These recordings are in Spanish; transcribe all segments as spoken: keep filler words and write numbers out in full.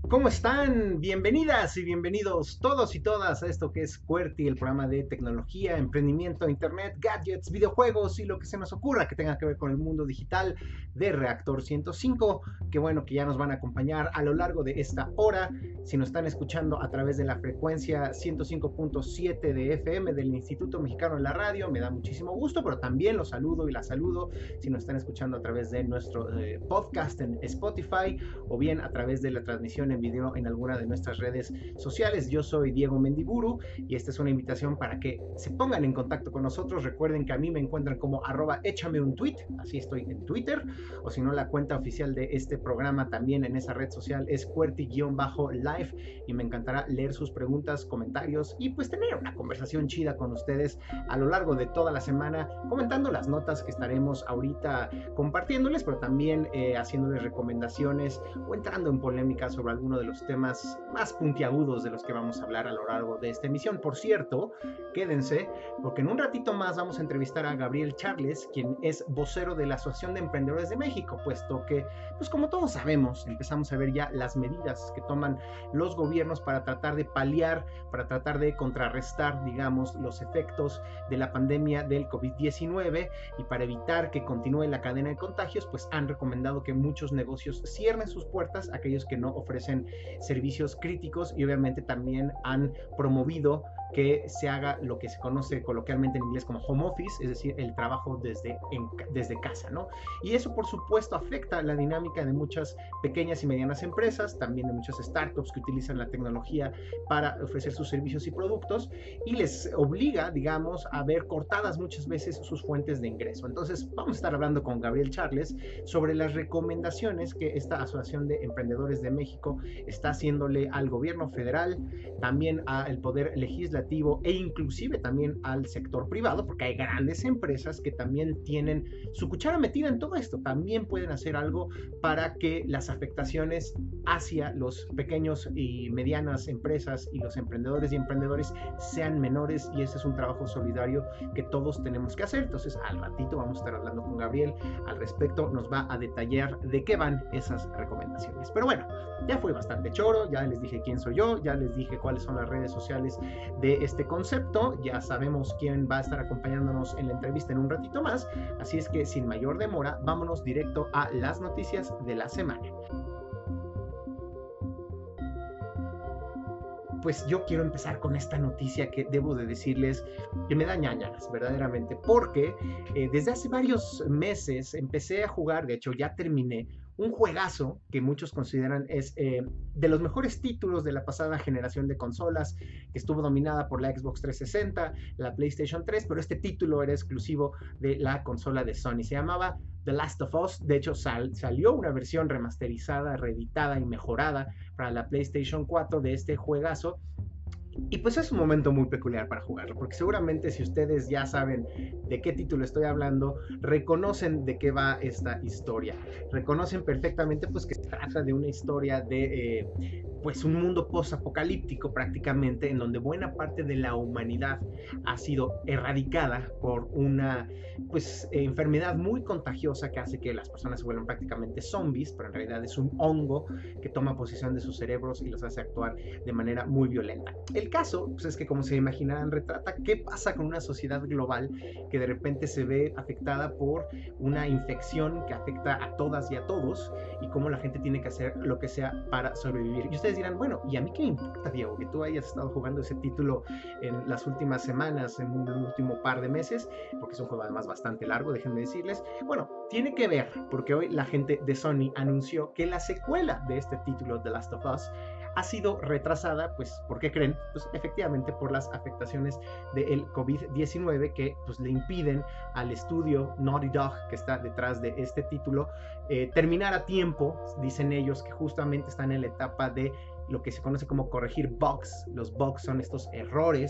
¿Cómo están? Bienvenidas y bienvenidos todos y todas a esto que es QWERTY, el programa de tecnología, emprendimiento, internet, gadgets, videojuegos y lo que se nos ocurra que tenga que ver con el mundo digital de Reactor ciento cinco. Qué bueno que ya nos van a acompañar a lo largo de esta hora. Si nos están escuchando a través de la frecuencia ciento cinco punto siete de F M del Instituto Mexicano de la Radio, me da muchísimo gusto, pero también los saludo y las saludo si nos están escuchando a través de nuestro eh, podcast en Spotify o bien a través de la transmisión en video en alguna de nuestras redes sociales. Yo soy Diego Mendiburu y esta es una invitación para que se pongan en contacto con nosotros. Recuerden que a mí me encuentran como arroba échame un tweet, así estoy en Twitter, o si no, la cuenta oficial de este programa también en esa red social es QWERTY-live y me encantará leer sus preguntas, comentarios y pues tener una conversación chida con ustedes a lo largo de toda la semana, comentando las notas que estaremos ahorita compartiéndoles, pero también eh, haciéndoles recomendaciones o entrando en polémica sobre alguno de los temas más puntiagudos de los que vamos a hablar a lo largo de esta emisión. Por cierto, quédense, porque en un ratito más vamos a entrevistar a Gabriel Charles, quien es vocero de la Asociación de Emprendedores de México, puesto que, pues como todos sabemos, empezamos a ver ya las medidas que toman los gobiernos para tratar de paliar, para tratar de contrarrestar, digamos, los efectos de la pandemia del COVID diecinueve y para evitar que continúe la cadena de contagios, pues han recomendado que muchos negocios cierren sus puertas, aquellos que no ofrecen servicios críticos, y obviamente también han promovido que se haga lo que se conoce coloquialmente en inglés como home office, es decir, el trabajo desde, en, desde casa, ¿no? Y eso, por supuesto, afecta la dinámica de muchas pequeñas y medianas empresas, también de muchas startups que utilizan la tecnología para ofrecer sus servicios y productos, y les obliga, digamos, a ver cortadas muchas veces sus fuentes de ingreso. Entonces, vamos a estar hablando con Gabriel Charles sobre las recomendaciones que esta Asociación de Emprendedores de México está haciéndole al gobierno federal, también al poder legislativo e inclusive también al sector privado, porque hay grandes empresas que también tienen su cuchara metida en todo esto, también pueden hacer algo para que las afectaciones hacia los pequeños y medianas empresas y los emprendedores y emprendedores sean menores, y ese es un trabajo solidario que todos tenemos que hacer. Entonces al ratito vamos a estar hablando con Gabriel al respecto, nos va a detallar de qué van esas recomendaciones. Pero bueno, ya fue bastante choro, ya les dije quién soy yo, ya les dije cuáles son las redes sociales de este concepto, ya sabemos quién va a estar acompañándonos en la entrevista en un ratito más, así es que sin mayor demora, vámonos directo a las noticias de la semana. Pues yo quiero empezar con esta noticia que debo de decirles que me da ñañaras, verdaderamente, porque eh, desde hace varios meses empecé a jugar, de hecho ya terminé, un juegazo que muchos consideran es eh, de los mejores títulos de la pasada generación de consolas, que estuvo dominada por la Xbox trescientos sesenta, la PlayStation tres, pero este título era exclusivo de la consola de Sony. Se llamaba The Last of Us. De hecho, sal, salió una versión remasterizada, reeditada y mejorada para la PlayStation cuatro de este juegazo. Y pues es un momento muy peculiar para jugarlo, porque seguramente si ustedes ya saben de qué título estoy hablando, reconocen de qué va esta historia. Reconocen perfectamente pues que se trata de una historia de eh, pues un mundo post-apocalíptico prácticamente, en donde buena parte de la humanidad ha sido erradicada por una pues eh, enfermedad muy contagiosa que hace que las personas se vuelvan prácticamente zombies, pero en realidad es un hongo que toma posesión de sus cerebros y los hace actuar de manera muy violenta. El caso pues, es que, como se imaginarán, retrata qué pasa con una sociedad global que de repente se ve afectada por una infección que afecta a todas y a todos, y cómo la gente tiene que hacer lo que sea para sobrevivir. Y ustedes dirán, bueno, ¿y a mí qué me importa, Diego, que tú hayas estado jugando ese título en las últimas semanas, en el último par de meses? Porque es un juego además bastante largo, déjenme decirles. Bueno, tiene que ver, porque hoy la gente de Sony anunció que la secuela de este título, The Last of Us, ha sido retrasada. Pues, ¿por qué creen? Pues efectivamente por las afectaciones del COVID diecinueve, que pues le impiden al estudio Naughty Dog, que está detrás de este título, eh, terminar a tiempo. Dicen ellos que justamente están en la etapa de lo que se conoce como corregir bugs. Los bugs son estos errores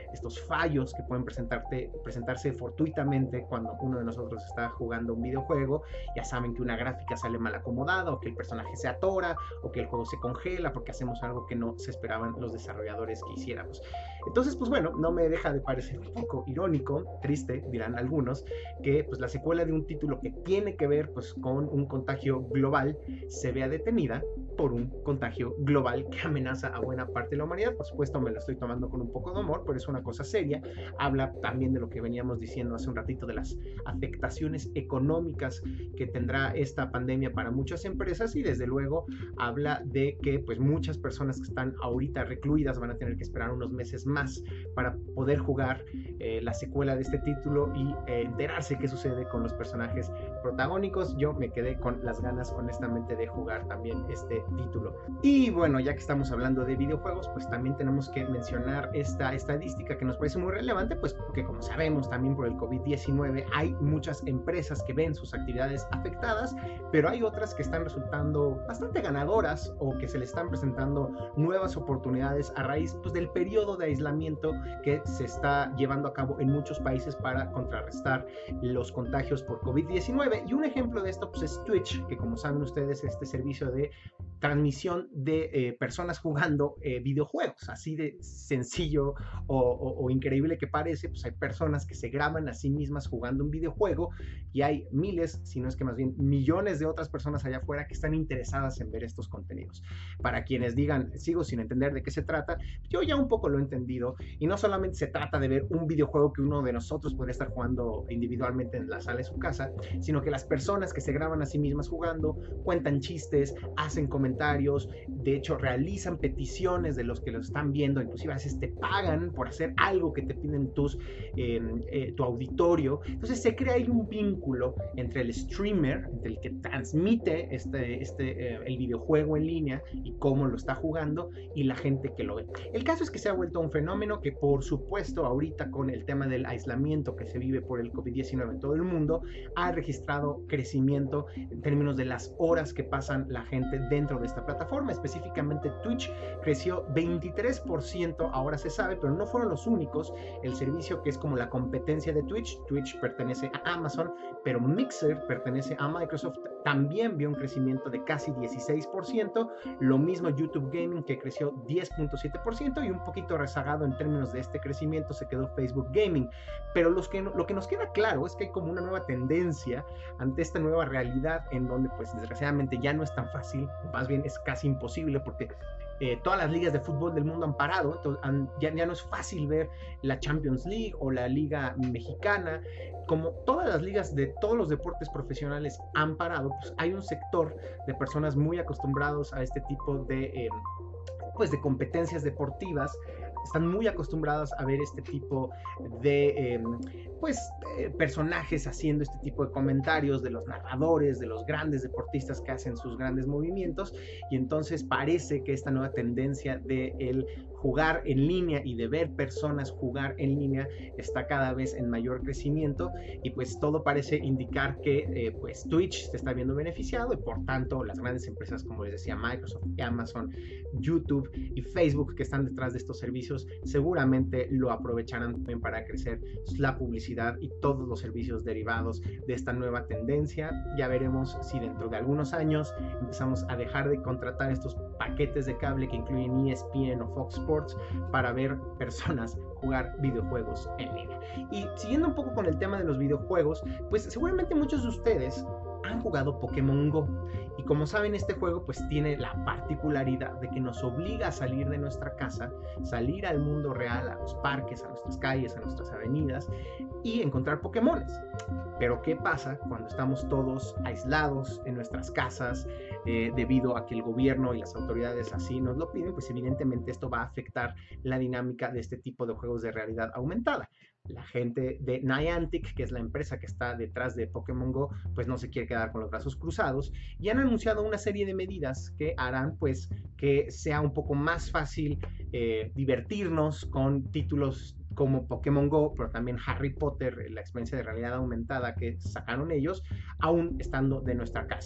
estos fallos que pueden presentarte, presentarse fortuitamente cuando uno de nosotros está jugando un videojuego. Ya saben que una gráfica sale mal acomodada, o que el personaje se atora, o que el juego se congela porque hacemos algo que no se esperaban los desarrolladores que hiciéramos. Entonces, pues bueno, no me deja de parecer un poco irónico, triste, dirán algunos, que pues la secuela de un título que tiene que ver pues con un contagio global se vea detenida por un contagio global que amenaza a buena parte de la humanidad. Por supuesto, me lo estoy tomando con un poco de humor, pero es una cosa seria. Habla también de lo que veníamos diciendo hace un ratito, de las afectaciones económicas que tendrá esta pandemia para muchas empresas, y desde luego habla de que pues muchas personas que están ahorita recluidas van a tener que esperar unos meses más para poder jugar eh, la secuela de este título y eh, enterarse qué sucede con los personajes protagónicos. Yo me quedé con las ganas, honestamente, de jugar también este título. Y bueno, ya que estamos hablando de videojuegos, pues también tenemos que mencionar esta estadística que nos parece muy relevante, pues porque como sabemos también por el COVID diecinueve hay muchas empresas que ven sus actividades afectadas, pero hay otras que están resultando bastante ganadoras, o que se les están presentando nuevas oportunidades a raíz pues, del periodo de aislamiento que se está llevando a cabo en muchos países para contrarrestar los contagios por COVID diecinueve. Y un ejemplo de esto pues, es Twitch, que como saben ustedes, este servicio de transmisión de eh, personas jugando eh, videojuegos, así de sencillo o, o, o increíble que parece. Pues hay personas que se graban a sí mismas jugando un videojuego, y hay miles, si no es que más bien millones de otras personas allá afuera que están interesadas en ver estos contenidos. Para quienes digan, sigo sin entender de qué se trata, yo ya un poco lo he entendido, y no solamente se trata de ver un videojuego que uno de nosotros podría estar jugando individualmente en la sala de su casa, sino que las personas que se graban a sí mismas jugando cuentan chistes, hacen comentarios, comentarios, de hecho realizan peticiones de los que los están viendo, inclusive a veces te pagan por hacer algo que te piden tus, eh, eh, tu auditorio. Entonces se crea ahí un vínculo entre el streamer, entre el que transmite este, este, eh, el videojuego en línea y cómo lo está jugando, y la gente que lo ve. El caso es que se ha vuelto un fenómeno que, por supuesto, ahorita con el tema del aislamiento que se vive por el COVID diecinueve en todo el mundo, ha registrado crecimiento en términos de las horas que pasan la gente dentro de esta plataforma. Específicamente Twitch creció veintitrés por ciento, ahora se sabe, pero no fueron los únicos. El servicio que es como la competencia de Twitch, Twitch pertenece a Amazon, pero Mixer pertenece a Microsoft, también vio un crecimiento de casi dieciséis por ciento. Lo mismo YouTube Gaming, que creció diez punto siete por ciento, y un poquito rezagado en términos de este crecimiento se quedó Facebook Gaming. Pero los que, lo que nos queda claro es que hay como una nueva tendencia ante esta nueva realidad, en donde pues desgraciadamente ya no es tan fácil, más bien es casi imposible, porque eh, todas las ligas de fútbol del mundo han parado. Entonces, han, ya, ya no es fácil ver la Champions League o la Liga Mexicana. Como todas las ligas de todos los deportes profesionales han parado, pues hay un sector de personas muy acostumbrados a este tipo de, eh, pues de competencias deportivas. Están muy acostumbradas a ver este tipo de eh, pues, eh, personajes haciendo este tipo de comentarios, de los narradores, de los grandes deportistas que hacen sus grandes movimientos, y entonces parece que esta nueva tendencia de el jugar en línea y de ver personas jugar en línea está cada vez en mayor crecimiento, y pues todo parece indicar que eh, pues Twitch se está viendo beneficiado, y por tanto las grandes empresas, como les decía, Microsoft, Amazon, YouTube y Facebook, que están detrás de estos servicios, seguramente lo aprovecharán también para crecer la publicidad y todos los servicios derivados de esta nueva tendencia. Ya veremos si dentro de algunos años empezamos a dejar de contratar estos paquetes de cable que incluyen E S P N o Fox Sports para ver personas jugar videojuegos en línea. Y siguiendo un poco con el tema de los videojuegos, pues seguramente muchos de ustedes han jugado Pokémon Go, y como saben, este juego pues tiene la particularidad de que nos obliga a salir de nuestra casa, salir al mundo real, a los parques, a nuestras calles, a nuestras avenidas, y encontrar Pokémones. Pero ¿qué pasa cuando estamos todos aislados en nuestras casas eh, debido a que el gobierno y las autoridades así nos lo piden? Pues evidentemente esto va a afectar la dinámica de este tipo de juegos de realidad aumentada. La gente de Niantic, que es la empresa que está detrás de Pokémon Go, pues no se quiere quedar con los brazos cruzados, y han anunciado una serie de medidas que harán pues que sea un poco más fácil eh, divertirnos con títulos como Pokémon Go, pero también Harry Potter, la experiencia de realidad aumentada que sacaron ellos, aún estando de nuestra casa.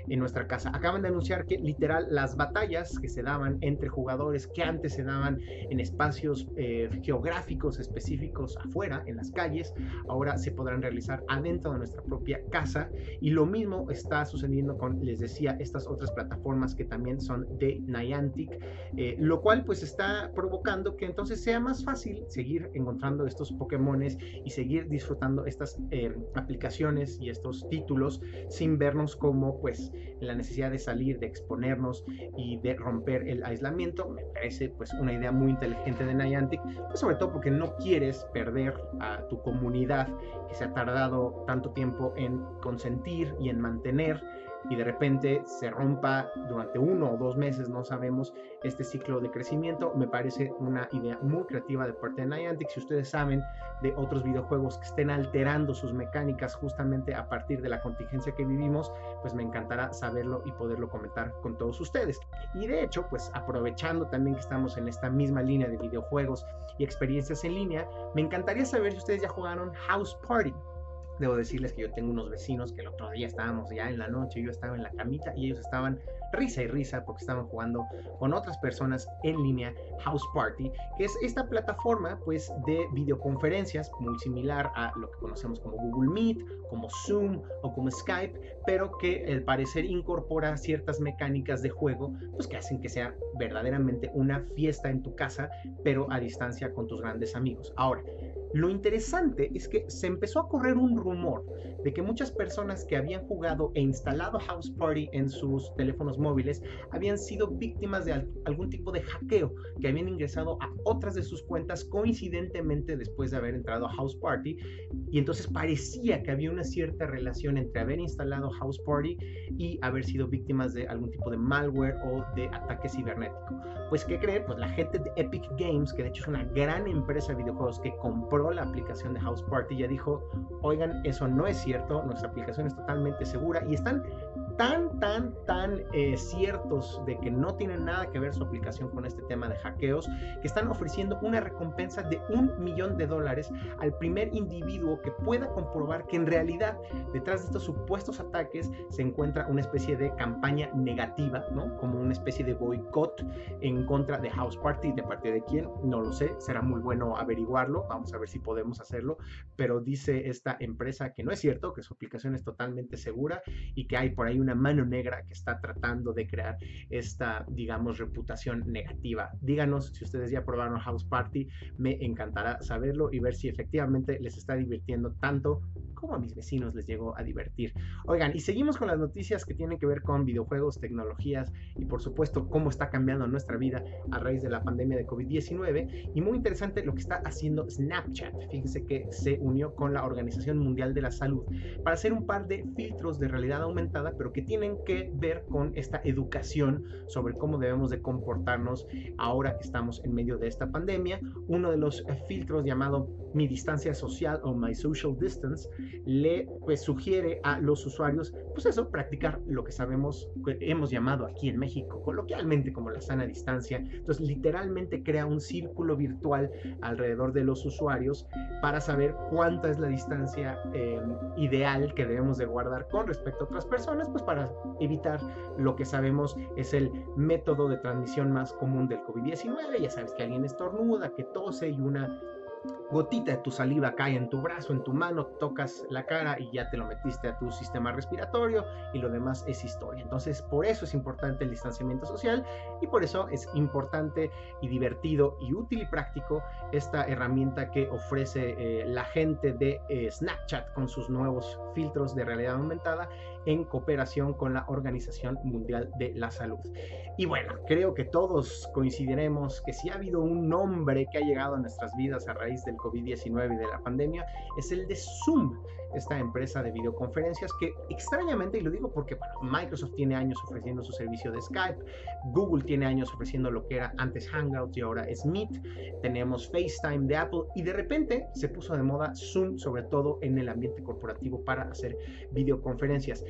en nuestra casa. Acaban de anunciar que literal las batallas que se daban entre jugadores, que antes se daban en espacios eh, geográficos específicos afuera, en las calles, ahora se podrán realizar adentro de nuestra propia casa. Y lo mismo está sucediendo con, les decía, estas otras plataformas que también son de Niantic, eh, lo cual pues está provocando que entonces sea más fácil seguir encontrando estos Pokémones y seguir disfrutando estas eh, aplicaciones y estos títulos sin vernos como pues la necesidad de salir, de exponernos y de romper el aislamiento. Me parece pues una idea muy inteligente de Niantic, pues sobre todo porque no quieres perder a tu comunidad que se ha tardado tanto tiempo en consentir y en mantener, y de repente se rompa durante uno o dos meses, no sabemos, este ciclo de crecimiento. Me parece una idea muy creativa de parte de Niantic. Si ustedes saben de otros videojuegos que estén alterando sus mecánicas justamente a partir de la contingencia que vivimos, pues me encantará saberlo y poderlo comentar con todos ustedes. Y de hecho, pues aprovechando también que estamos en esta misma línea de videojuegos y experiencias en línea, me encantaría saber si ustedes ya jugaron House Party. Debo decirles que yo tengo unos vecinos que el otro día estábamos ya en la noche, yo estaba en la camita y ellos estaban risa y risa porque estaban jugando con otras personas en línea House Party, que es esta plataforma pues de videoconferencias muy similar a lo que conocemos como Google Meet, como Zoom o como Skype, pero que al parecer incorpora ciertas mecánicas de juego pues que hacen que sea verdaderamente una fiesta en tu casa, pero a distancia con tus grandes amigos. Ahora, lo interesante es que se empezó a correr un rumor de que muchas personas que habían jugado e instalado House Party en sus teléfonos móviles habían sido víctimas de algún tipo de hackeo, que habían ingresado a otras de sus cuentas coincidentemente después de haber entrado a House Party, y entonces parecía que había una cierta relación entre haber instalado House Party y haber sido víctimas de algún tipo de malware o de ataque cibernético. Pues ¿qué creen? Pues la gente de Epic Games, que de hecho es una gran empresa de videojuegos que compró la aplicación de House Party, ya dijo: oigan, eso no es cierto, nuestra aplicación es totalmente segura, y están tan, tan, tan eh, ciertos de que no tienen nada que ver su aplicación con este tema de hackeos, que están ofreciendo una recompensa de un millón de dólares al primer individuo que pueda comprobar que en realidad detrás de estos supuestos ataques se encuentra una especie de campaña negativa, ¿no? Como una especie de boicot en contra de House Party. ¿De parte de quién? No lo sé, será muy bueno averiguarlo, vamos a ver si podemos hacerlo, pero dice esta empresa que no es cierto, que su aplicación es totalmente segura y que hay por ahí una mano negra que está tratando de crear esta, digamos, reputación negativa. Díganos si ustedes ya probaron House Party, me encantará saberlo y ver si efectivamente les está divirtiendo tanto como a mis vecinos les llegó a divertir. Oigan, y seguimos con las noticias que tienen que ver con videojuegos, tecnologías y por supuesto cómo está cambiando nuestra vida a raíz de la pandemia de COVID diecinueve, y muy interesante lo que está haciendo Snapchat. Fíjense que se unió con la Organización Mundial de la Salud para hacer un par de filtros de realidad aumentada, pero que tienen que ver con esta educación sobre cómo debemos de comportarnos ahora que estamos en medio de esta pandemia. Uno de los filtros, llamado Mi Distancia Social o My Social Distance, le pues sugiere a los usuarios pues eso, practicar lo que sabemos, que hemos llamado aquí en México coloquialmente como la sana distancia. Entonces literalmente crea un círculo virtual alrededor de los usuarios para saber cuánta es la distancia eh, ideal que debemos de guardar con respecto a otras personas, pues para evitar lo que sabemos es el método de transmisión más común del COVID diecinueve. Ya sabes que alguien estornuda, que tose y una gotita de tu saliva cae en tu brazo, en tu mano, tocas la cara y ya te lo metiste a tu sistema respiratorio y lo demás es historia. Entonces, por eso es importante el distanciamiento social y por eso es importante y divertido y útil y práctico esta herramienta que ofrece eh, la gente de eh, Snapchat con sus nuevos filtros de realidad aumentada en cooperación con la Organización Mundial de la Salud. Y bueno, creo que todos coincidiremos que si ha habido un nombre que ha llegado a nuestras vidas a raíz del COVID diecinueve y de la pandemia, es el de Zoom, esta empresa de videoconferencias que extrañamente, y lo digo porque bueno, Microsoft tiene años ofreciendo su servicio de Skype, Google tiene años ofreciendo lo que era antes Hangouts y ahora es Meet, tenemos FaceTime de Apple y de repente se puso de moda Zoom, sobre todo en el ambiente corporativo para hacer videoconferencias.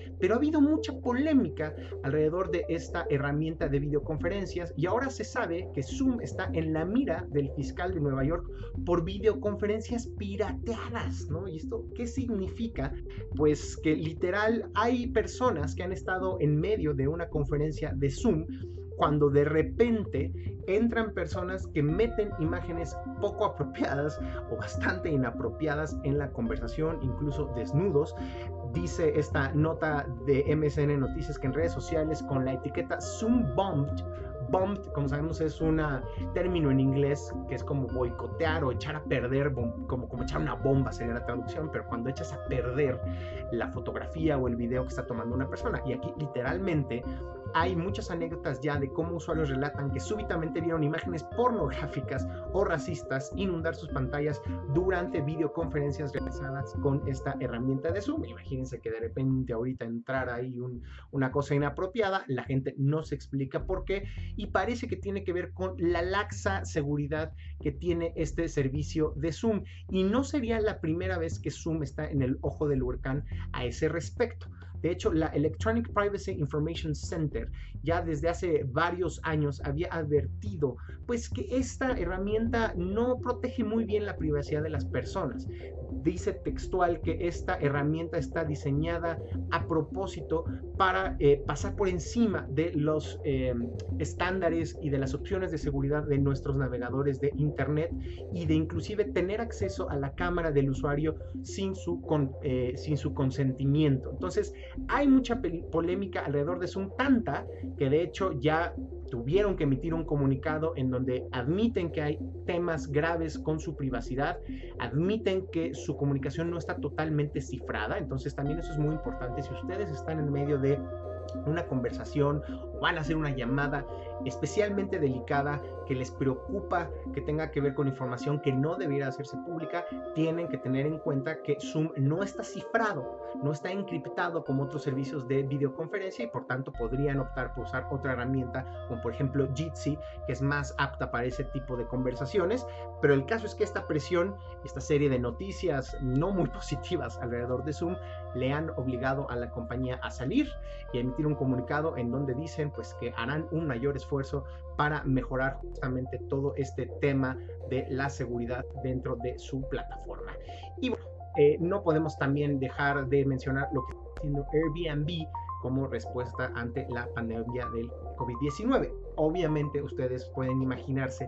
pero ha habido mucha polémica alrededor de esta herramienta de videoconferencias y ahora se sabe que Zoom está en la mira del fiscal de Nueva York por videoconferencias pirateadas, ¿no? ¿Y esto qué significa? Pues que literal hay personas que han estado en medio de una conferencia de Zoom cuando de repente entran personas que meten imágenes poco apropiadas o bastante inapropiadas en la conversación, incluso desnudos. Dice esta nota de M S N Noticias que en redes sociales con la etiqueta Zoom Bombed, Bombed, como sabemos, es un término en inglés que es como boicotear o echar a perder, como, como echar una bomba sería la traducción, pero cuando echas a perder la fotografía o el video que está tomando una persona. Y aquí literalmente hay muchas anécdotas ya de cómo usuarios relatan que súbitamente vieron imágenes pornográficas o racistas inundar sus pantallas durante videoconferencias realizadas con esta herramienta de Zoom. Imagínense que de repente ahorita entrara ahí un, una cosa inapropiada, la gente no se explica por qué y parece que tiene que ver con la laxa seguridad que tiene este servicio de Zoom. Y no sería la primera vez que Zoom está en el ojo del huracán a ese respecto. De hecho, la Electronic Privacy Information Center ya desde hace varios años había advertido pues que esta herramienta no protege muy bien la privacidad de las personas. Dice textual que esta herramienta está diseñada a propósito para eh, pasar por encima de los eh, estándares y de las opciones de seguridad de nuestros navegadores de internet y de inclusive tener acceso a la cámara del usuario sin su, con, eh, sin su consentimiento. Entonces, hay mucha polémica alrededor de Zoom, tanta que de hecho ya tuvieron que emitir un comunicado en donde admiten que hay temas graves con su privacidad, admiten que su comunicación no está totalmente cifrada. Entonces también eso es muy importante. Si ustedes están en medio de una conversación o van a hacer una llamada especialmente delicada que les preocupa que tenga que ver con información que no debiera hacerse pública, tienen que tener en cuenta que Zoom no está cifrado, no está encriptado como otros servicios de videoconferencia y por tanto podrían optar por usar otra herramienta como por ejemplo Jitsi, que es más apta para ese tipo de conversaciones. Pero el caso es que esta presión, esta serie de noticias no muy positivas alrededor de Zoom le han obligado a la compañía a salir y a emitir un comunicado en donde dicen pues que harán un mayor esfuerzo para mejorar justamente todo este tema de la seguridad dentro de su plataforma. Y bueno, eh, no podemos también dejar de mencionar lo que está haciendo Airbnb como respuesta ante la pandemia del COVID diecinueve. Obviamente ustedes pueden imaginarse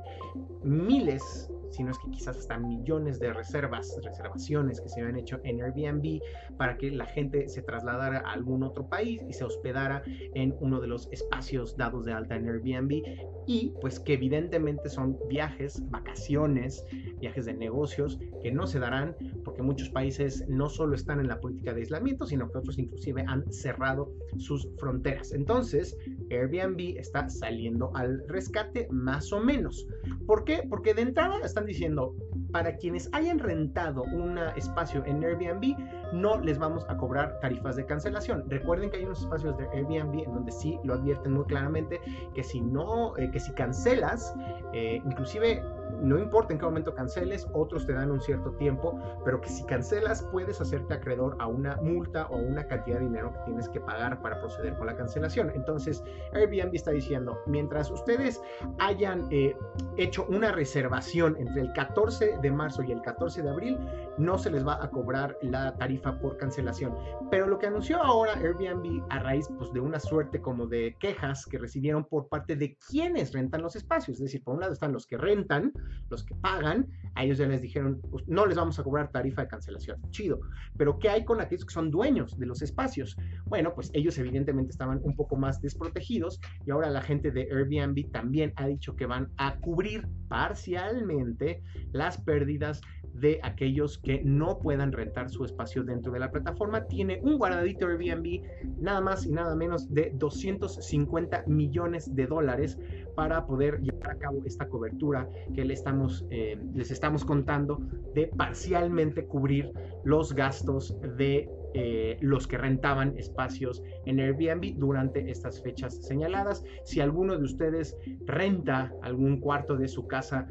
miles, si no es que quizás hasta millones de reservas, reservaciones que se habían hecho en Airbnb para que la gente se trasladara a algún otro país y se hospedara en uno de los espacios dados de alta en Airbnb, y pues que evidentemente son viajes, vacaciones, viajes de negocios que no se darán porque muchos países no solo están en la política de aislamiento, sino que otros inclusive han cerrado sus fronteras. Entonces Airbnb está saliendo al rescate más o menos. ¿Por qué? Porque de entrada están diciendo, para quienes hayan rentado un espacio en Airbnb, no les vamos a cobrar tarifas de cancelación. Recuerden que hay unos espacios de Airbnb en donde sí lo advierten muy claramente, que si no, eh, que si cancelas, eh, inclusive no importa en qué momento canceles, otros te dan un cierto tiempo, pero que si cancelas puedes hacerte acreedor a una multa o una cantidad de dinero que tienes que pagar para proceder con la cancelación. Entonces Airbnb está diciendo, mientras ustedes hayan eh, hecho una reservación entre el catorce de marzo y el catorce de abril, no se les va a cobrar la tarifa por cancelación. Pero lo que anunció ahora Airbnb a raíz pues, de una suerte como de quejas que recibieron por parte de quienes rentan los espacios, es decir, por un lado están los que rentan, los que pagan, a ellos ya les dijeron, pues, no les vamos a cobrar tarifa de cancelación, chido, pero ¿qué hay con aquellos que son dueños de los espacios? Bueno, pues ellos evidentemente estaban un poco más desprotegidos y ahora la gente de Airbnb también ha dicho que van a cubrir parcialmente las pérdidas de aquellos que no puedan rentar su espacio dentro de la plataforma. Tiene un guardadito Airbnb, nada más y nada menos de doscientos cincuenta millones de dólares para poder llevar a cabo esta cobertura que le estamos, eh, les estamos contando, de parcialmente cubrir los gastos de eh, los que rentaban espacios en Airbnb durante estas fechas señaladas. Si alguno de ustedes renta algún cuarto de su casa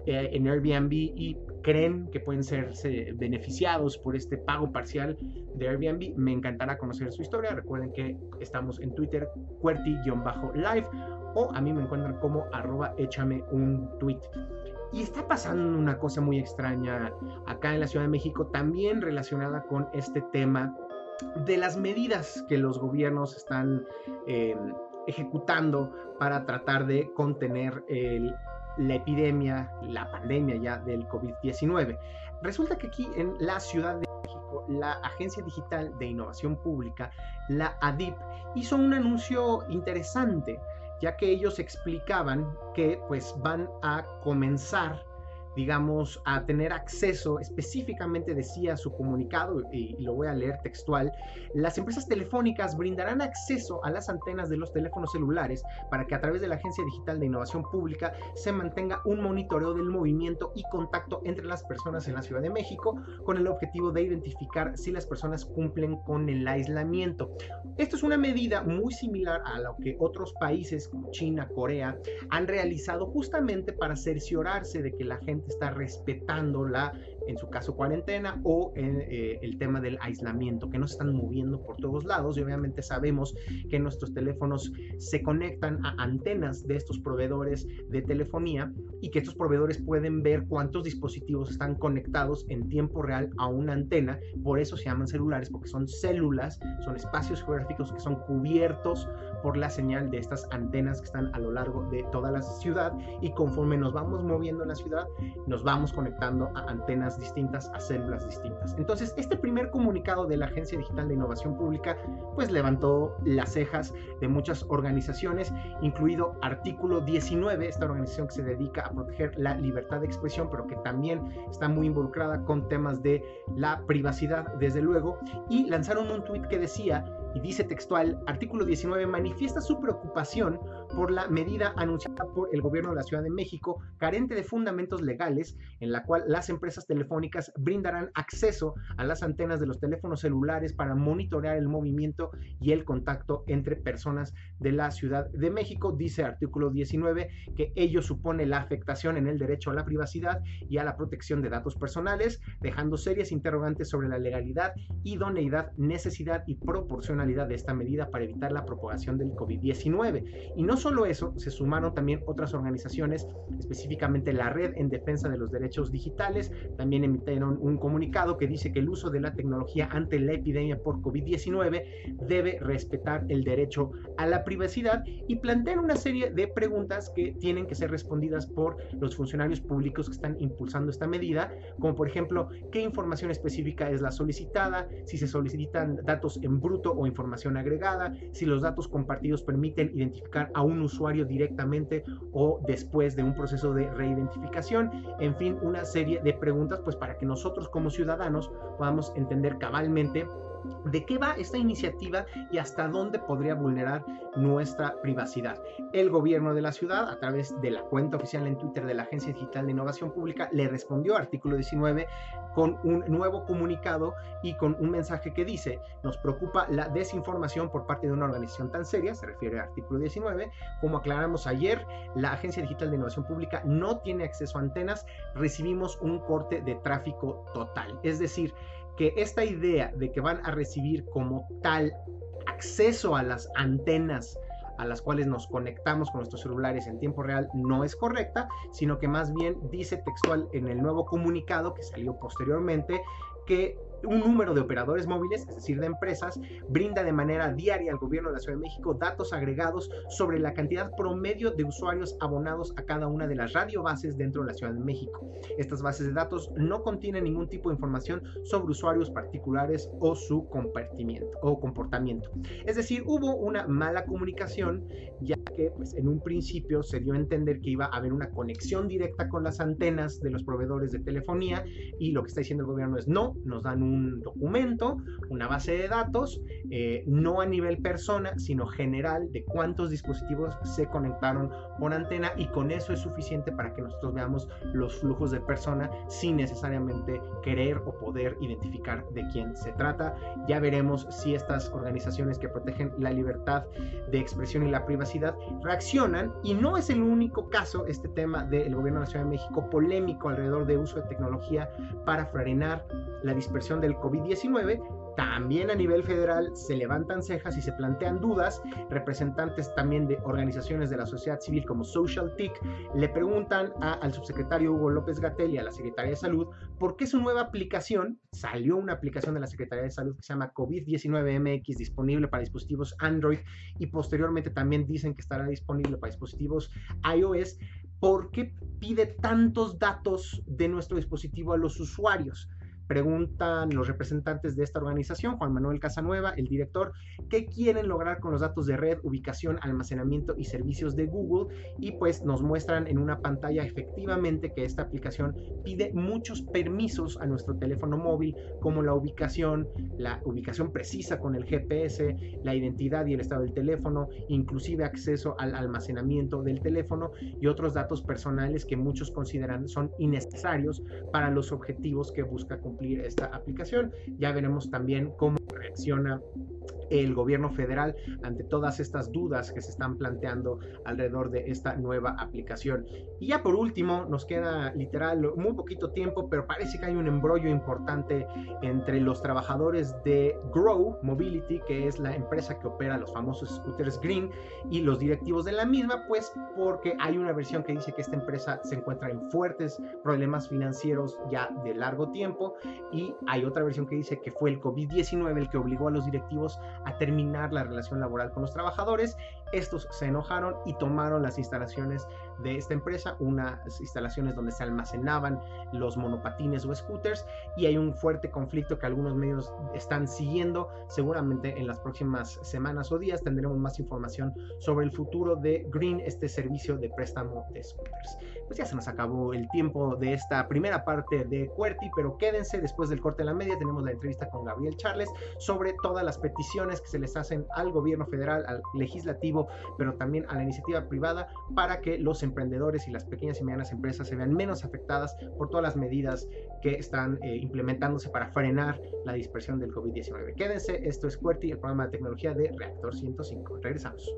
eh, en Airbnb y creen que pueden serse beneficiados por este pago parcial de Airbnb. Me encantará conocer su historia. Recuerden que estamos en Twitter, QWERTY-live, o a mí me encuentran como arroba échame un tweet. Y está pasando una cosa muy extraña acá en la Ciudad de México, también relacionada con este tema de las medidas que los gobiernos están eh, ejecutando para tratar de contener el, la epidemia, la pandemia ya del COVID diecinueve. Resulta que aquí en la Ciudad de México, la Agencia Digital de Innovación Pública, la A D I P, hizo un anuncio interesante, ya que ellos explicaban que pues van a comenzar, digamos, a tener acceso, específicamente decía su comunicado, y, y lo voy a leer textual: las empresas telefónicas brindarán acceso a las antenas de los teléfonos celulares para que a través de la Agencia Digital de Innovación Pública se mantenga un monitoreo del movimiento y contacto entre las personas en la Ciudad de México, con el objetivo de identificar si las personas cumplen con el aislamiento. Esto es una medida muy similar a lo que otros países como China, Corea, han realizado justamente para cerciorarse de que la gente está respetando la, en su caso, cuarentena o en, eh, el tema del aislamiento, que no se están moviendo por todos lados. Y obviamente sabemos que nuestros teléfonos se conectan a antenas de estos proveedores de telefonía y que estos proveedores pueden ver cuántos dispositivos están conectados en tiempo real a una antena. Por eso se llaman celulares, porque son células, son espacios geográficos que son cubiertos por la señal de estas antenas que están a lo largo de toda la ciudad, y conforme nos vamos moviendo en la ciudad nos vamos conectando a antenas distintas, a células distintas. Entonces, este primer comunicado de la Agencia Digital de Innovación Pública pues levantó las cejas de muchas organizaciones, incluido Artículo diecinueve, esta organización que se dedica a proteger la libertad de expresión, pero que también está muy involucrada con temas de la privacidad, desde luego, y lanzaron un tuit que decía, y dice textual: Artículo diecinueve manifiesta su preocupación por la medida anunciada por el gobierno de la Ciudad de México, carente de fundamentos legales, en la cual las empresas telefónicas brindarán acceso a las antenas de los teléfonos celulares para monitorear el movimiento y el contacto entre personas de la Ciudad de México. Dice Artículo diecinueve que ello supone la afectación en el derecho a la privacidad y a la protección de datos personales, dejando serias interrogantes sobre la legalidad, idoneidad, necesidad y proporcionalidad de esta medida para evitar la propagación del COVID diecinueve. Y no solo eso, se sumaron también otras organizaciones, específicamente la Red en Defensa de los Derechos Digitales. También emitieron un comunicado que dice que el uso de la tecnología ante la epidemia por COVID diecinueve debe respetar el derecho a la privacidad, y plantean una serie de preguntas que tienen que ser respondidas por los funcionarios públicos que están impulsando esta medida, como por ejemplo, qué información específica es la solicitada, si se solicitan datos en bruto o información agregada, si los datos compartidos permiten identificar a un usuario directamente o después de un proceso de reidentificación. En fin, una serie de preguntas pues para que nosotros como ciudadanos podamos entender cabalmente de qué va esta iniciativa y hasta dónde podría vulnerar nuestra privacidad. El gobierno de la ciudad, a través de la cuenta oficial en Twitter de la Agencia Digital de Innovación Pública, le respondió a Artículo diecinueve con un nuevo comunicado y con un mensaje que dice: nos preocupa la desinformación por parte de una organización tan seria, se refiere a Artículo diecinueve, como aclaramos ayer, la Agencia Digital de Innovación Pública no tiene acceso a antenas, recibimos un corte de tráfico total. Es decir, que esta idea de que van a recibir como tal acceso a las antenas a las cuales nos conectamos con nuestros celulares en tiempo real no es correcta, sino que más bien dice textual en el nuevo comunicado que salió posteriormente que un número de operadores móviles, es decir, de empresas, brinda de manera diaria al gobierno de la Ciudad de México datos agregados sobre la cantidad promedio de usuarios abonados a cada una de las radiobases dentro de la Ciudad de México. Estas bases de datos no contienen ningún tipo de información sobre usuarios particulares o su compartimiento o comportamiento. Es decir, hubo una mala comunicación, ya que pues, en un principio se dio a entender que iba a haber una conexión directa con las antenas de los proveedores de telefonía, y lo que está diciendo el gobierno es no, nos dan un un documento, una base de datos, eh, no a nivel persona, sino general, de cuántos dispositivos se conectaron por antena, y con eso es suficiente para que nosotros veamos los flujos de persona sin necesariamente querer o poder identificar de quién se trata. Ya veremos si estas organizaciones que protegen la libertad de expresión y la privacidad reaccionan, y no es el único caso este tema del gobierno de la Ciudad de México polémico alrededor de uso de tecnología para frenar la dispersión del COVID diecinueve. También a nivel federal se levantan cejas y se plantean dudas. Representantes también de organizaciones de la sociedad civil como Social T I C le preguntan a, al subsecretario Hugo López-Gatell y a la Secretaría de Salud por qué su nueva aplicación, salió una aplicación de la Secretaría de Salud que se llama COVID diecinueve M X, disponible para dispositivos Android, y posteriormente también dicen que estará disponible para dispositivos iOS. ¿Por qué pide tantos datos de nuestro dispositivo a los usuarios? Preguntan los representantes de esta organización, Juan Manuel Casanueva, el director, qué quieren lograr con los datos de red, ubicación, almacenamiento y servicios de Google, y pues nos muestran en una pantalla efectivamente que esta aplicación pide muchos permisos a nuestro teléfono móvil, como la ubicación, la ubicación precisa con el G P S, la identidad y el estado del teléfono, inclusive acceso al almacenamiento del teléfono y otros datos personales que muchos consideran son innecesarios para los objetivos que busca cumplir esta aplicación. Ya veremos también cómo reacciona el gobierno federal ante todas estas dudas que se están planteando alrededor de esta nueva aplicación. Y ya por último, nos queda literal muy poquito tiempo, pero parece que hay un embrollo importante entre los trabajadores de Grow Mobility, que es la empresa que opera los famosos scooters Green, y los directivos de la misma, pues porque hay una versión que dice que esta empresa se encuentra en fuertes problemas financieros ya de largo tiempo, y hay otra versión que dice que fue el COVID diecinueve el que obligó a los directivos a terminar la relación laboral con los trabajadores. Estos se enojaron y tomaron las instalaciones de esta empresa, unas instalaciones donde se almacenaban los monopatines o scooters, y hay un fuerte conflicto que algunos medios están siguiendo. Seguramente en las próximas semanas o días tendremos más información sobre el futuro de Green, este servicio de préstamo de scooters. Pues ya se nos acabó el tiempo de esta primera parte de QWERTY, pero quédense, después del corte de la media tenemos la entrevista con Gabriel Charles sobre todas las peticiones que se les hacen al gobierno federal, al legislativo, pero también a la iniciativa privada, para que los emprendedores y las pequeñas y medianas empresas se vean menos afectadas por todas las medidas que están eh, implementándose para frenar la dispersión del COVID diecinueve. Quédense, esto es QWERTY, el programa de tecnología de Reactor ciento cinco. Regresamos.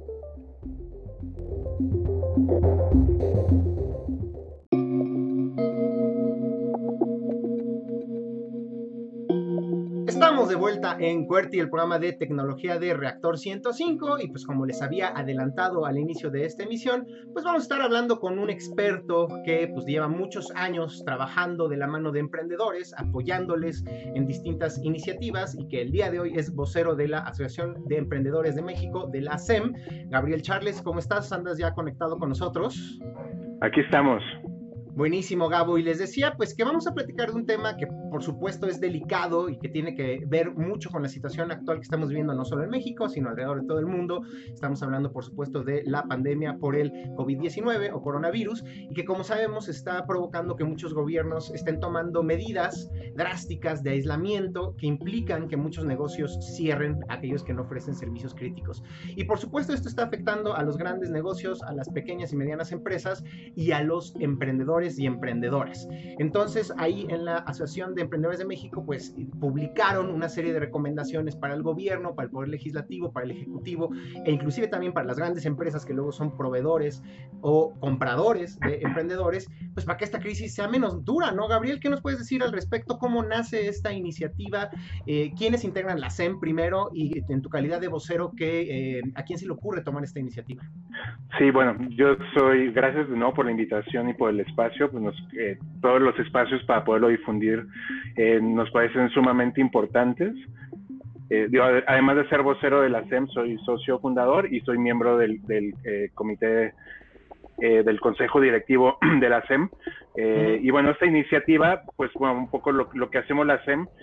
Estamos de vuelta en QWERTY, el programa de tecnología de Reactor ciento cinco, y pues como les había adelantado al inicio de esta emisión, pues vamos a estar hablando con un experto que pues lleva muchos años trabajando de la mano de emprendedores, apoyándoles en distintas iniciativas, y que el día de hoy es vocero de la Asociación de Emprendedores de México, de la A S E M. Gabriel Charles, ¿cómo estás? ¿Andas ya conectado con nosotros? Aquí estamos. Buenísimo, Gabo, y les decía pues que vamos a platicar de un tema que por supuesto es delicado y que tiene que ver mucho con la situación actual que estamos viviendo no solo en México, sino alrededor de todo el mundo. Estamos hablando por supuesto de la pandemia por el COVID diecinueve o coronavirus, y que como sabemos está provocando que muchos gobiernos estén tomando medidas drásticas de aislamiento que implican que muchos negocios cierren, aquellos que no ofrecen servicios críticos. Y por supuesto esto está afectando a los grandes negocios, a las pequeñas y medianas empresas y a los emprendedores y emprendedoras. Entonces ahí en la Asociación de Emprendedores de México pues publicaron una serie de recomendaciones para el gobierno, para el poder legislativo, para el ejecutivo, e inclusive también para las grandes empresas que luego son proveedores o compradores de emprendedores, pues para que esta crisis sea menos dura, ¿no? Gabriel, ¿qué nos puedes decir al respecto? ¿Cómo nace esta iniciativa? Eh, ¿Quiénes integran la A S E M primero? Y en tu calidad de vocero, ¿qué, eh, ¿a quién se le ocurre tomar esta iniciativa? Sí, bueno, yo soy, gracias de nuevo por la invitación y por el espacio. Pues nos, eh, todos los espacios para poderlo difundir eh, nos parecen sumamente importantes. Eh, digo, además de ser vocero de la A S E M, soy socio fundador y soy miembro del, del eh, comité eh, del consejo directivo de la A S E M. Eh, uh-huh. Y bueno, esta iniciativa, pues bueno, un poco lo, lo que hacemos la A S E M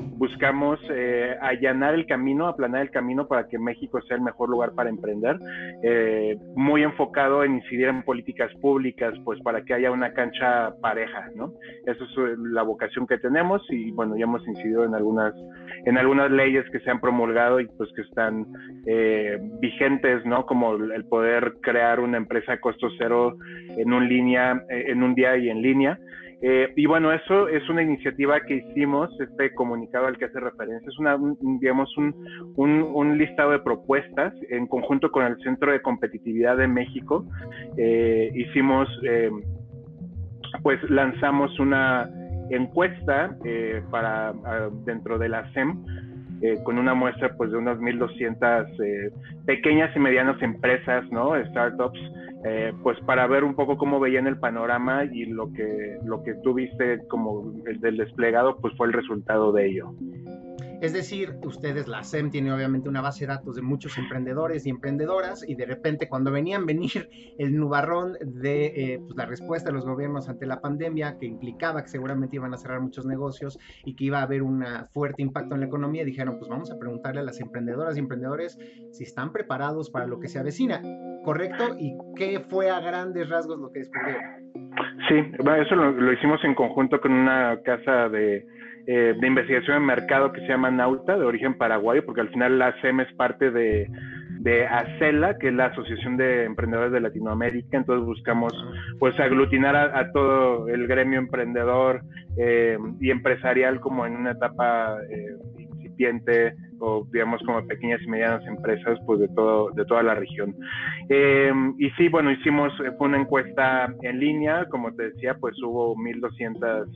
buscamos eh, allanar el camino, aplanar el camino para que México sea el mejor lugar para emprender, eh, muy enfocado en incidir en políticas públicas, pues para que haya una cancha pareja, ¿no? Esa es la vocación que tenemos y bueno, ya hemos incidido en algunas, en algunas leyes que se han promulgado y pues que están eh, vigentes, ¿no? Como el poder crear una empresa a costo cero en un línea, en un día y en línea. Eh, y bueno, eso es una iniciativa que hicimos, este comunicado al que hace referencia, es una, un, digamos, un, un, un listado de propuestas en conjunto con el Centro de Competitividad de México. Eh, hicimos, eh, pues lanzamos una encuesta eh, para uh, dentro de la S E M, Eh, con una muestra pues de unas mil doscientas eh, pequeñas y medianas empresas, ¿no? Startups, eh, pues para ver un poco cómo veían el panorama y lo que, lo que tú viste como el del desplegado, pues fue el resultado de ello. Es decir, ustedes, la S E M, tiene obviamente una base de datos de muchos emprendedores y emprendedoras, y de repente cuando venían venir el nubarrón de eh, pues, la respuesta de los gobiernos ante la pandemia, que implicaba que seguramente iban a cerrar muchos negocios y que iba a haber un fuerte impacto en la economía, dijeron, pues vamos a preguntarle a las emprendedoras y emprendedores si están preparados para lo que se avecina, ¿correcto? ¿Y qué fue a grandes rasgos lo que descubrieron? Sí, bueno, eso lo, lo hicimos en conjunto con una casa de Eh, de investigación en mercado que se llama Nauta, de origen paraguayo, porque al final la S E M es parte de, de ACELA, que es la Asociación de Emprendedores de Latinoamérica. Entonces buscamos pues aglutinar a, a todo el gremio emprendedor eh, y empresarial como en una etapa eh, incipiente, o digamos como pequeñas y medianas empresas pues de todo de toda la región. Eh, y sí, bueno, hicimos fue una encuesta en línea, como te decía, pues hubo mil doscientas.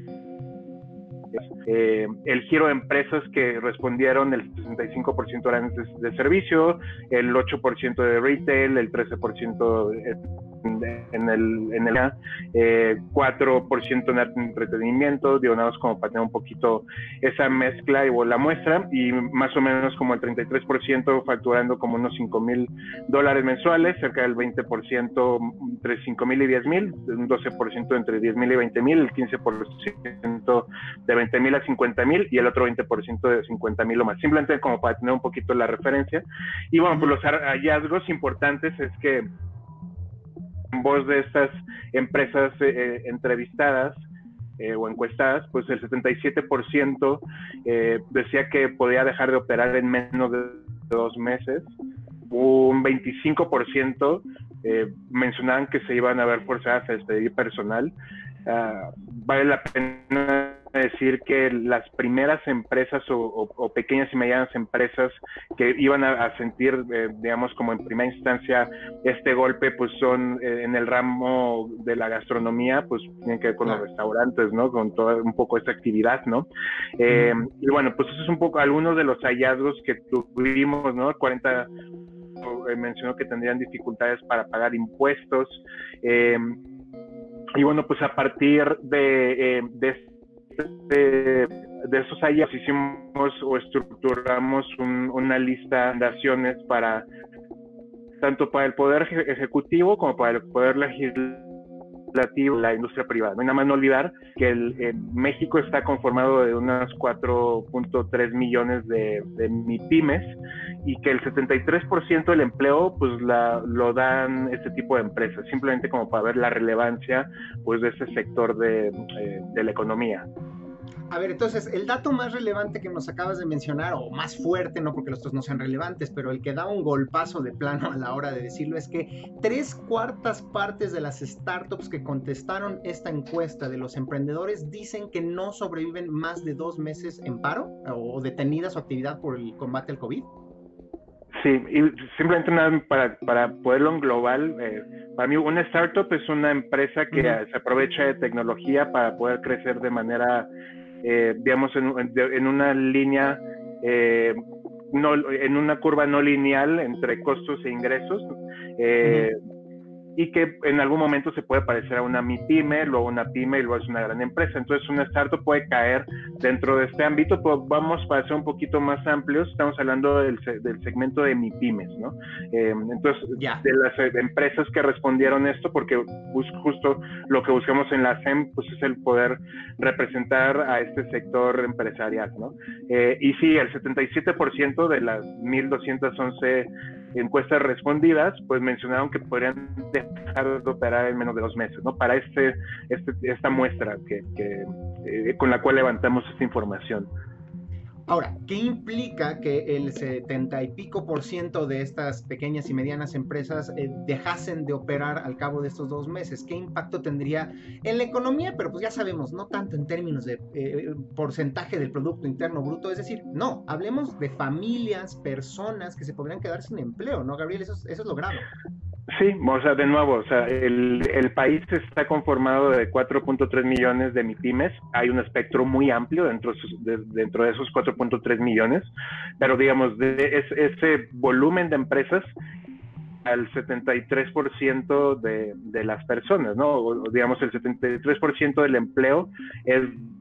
Eh, el giro de empresas que respondieron, el sesenta y cinco por ciento eran de, de servicio, el ocho por ciento de retail, el trece por ciento en el, en el eh, cuatro por ciento en arte y entretenimiento, digo, nada más como para tener un poquito esa mezcla y la muestra, y más o menos como el treinta y tres por ciento facturando como unos cinco mil dólares mensuales, cerca del veinte por ciento entre cinco mil y diez mil, un doce por ciento entre diez mil y veinte mil, el quince por ciento de veinte mil a cincuenta mil y el otro veinte por ciento de cincuenta mil o más, simplemente como para tener un poquito la referencia. Y bueno, pues los hallazgos importantes es que en voz de estas empresas eh, entrevistadas eh, o encuestadas, pues el setenta y siete por ciento eh, decía que podía dejar de operar en menos de dos meses, un veinticinco por ciento eh, mencionaban que se iban a ver forzadas a despedir personal. Uh, vale la pena decir que las primeras empresas o, o, o pequeñas y medianas empresas que iban a, a sentir, eh, digamos, como en primera instancia este golpe, pues son eh, en el ramo de la gastronomía, pues tienen que ver con los restaurantes, ¿no? Con toda un poco esta actividad, ¿no? Eh, mm. Y bueno, pues eso es un poco algunos de los hallazgos que tuvimos, ¿no? cuarenta eh, mencionó que tendrían dificultades para pagar impuestos. Eh, y bueno, pues a partir de, eh, de De, de esos hallazgos hicimos o estructuramos un, una lista de acciones para tanto para el poder ejecutivo como para el poder legislativo, la industria privada. No hay nada más no olvidar que el, el México está conformado de unas cuatro punto tres millones de, de MIPYMES y que el setenta y tres por ciento del empleo pues la, lo dan este tipo de empresas, simplemente como para ver la relevancia pues de ese sector de, eh, de la economía. A ver, entonces, el dato más relevante que nos acabas de mencionar, o más fuerte, no porque los otros no sean relevantes, pero el que da un golpazo de plano a la hora de decirlo, es que tres cuartas partes de las startups que contestaron esta encuesta de los emprendedores dicen que no sobreviven más de dos meses en paro o detenidas su actividad por el combate al COVID. Sí, y simplemente nada para, para poderlo englobar, eh, para mí una startup es una empresa que uh-huh. se aprovecha de tecnología para poder crecer de manera, eh, digamos, en, en una línea, eh, no, en una curva no lineal entre costos e ingresos. Eh, uh-huh. y que en algún momento se puede parecer a una MIPYME, luego una PYME y luego es una gran empresa. Entonces una startup puede caer dentro de este ámbito, pues vamos para ser un poquito más amplios, estamos hablando del, del segmento de MIPYMES, ¿no? Eh, entonces, yeah. de las eh, empresas que respondieron esto, porque bus, justo lo que buscamos en la S E M, pues es el poder representar a este sector empresarial, ¿no? Eh, y sí, el setenta y siete por ciento de las mil doscientas once encuestas respondidas, pues mencionaron que podrían dejar de operar en menos de dos meses, ¿no? Para este, este esta muestra que, que eh, con la cual levantamos esta información. Ahora, ¿qué implica que el setenta y pico por ciento de estas pequeñas y medianas empresas eh, dejasen de operar al cabo de estos dos meses? ¿Qué impacto tendría en la economía? Pero pues ya sabemos, no tanto en términos de eh, porcentaje del Producto Interno Bruto, es decir, no, hablemos de familias, personas que se podrían quedar sin empleo, ¿no, Gabriel? Eso es, eso es lo grave. Sí, o sea, de nuevo, o sea, el, el país está conformado de cuatro punto tres millones de MIPYMES. Hay un espectro muy amplio dentro de, sus, de, dentro de esos cuatro punto tres millones, pero digamos, de es, ese volumen de empresas al setenta y tres por ciento de, de las personas, ¿no? O, digamos, el setenta y tres por ciento del empleo es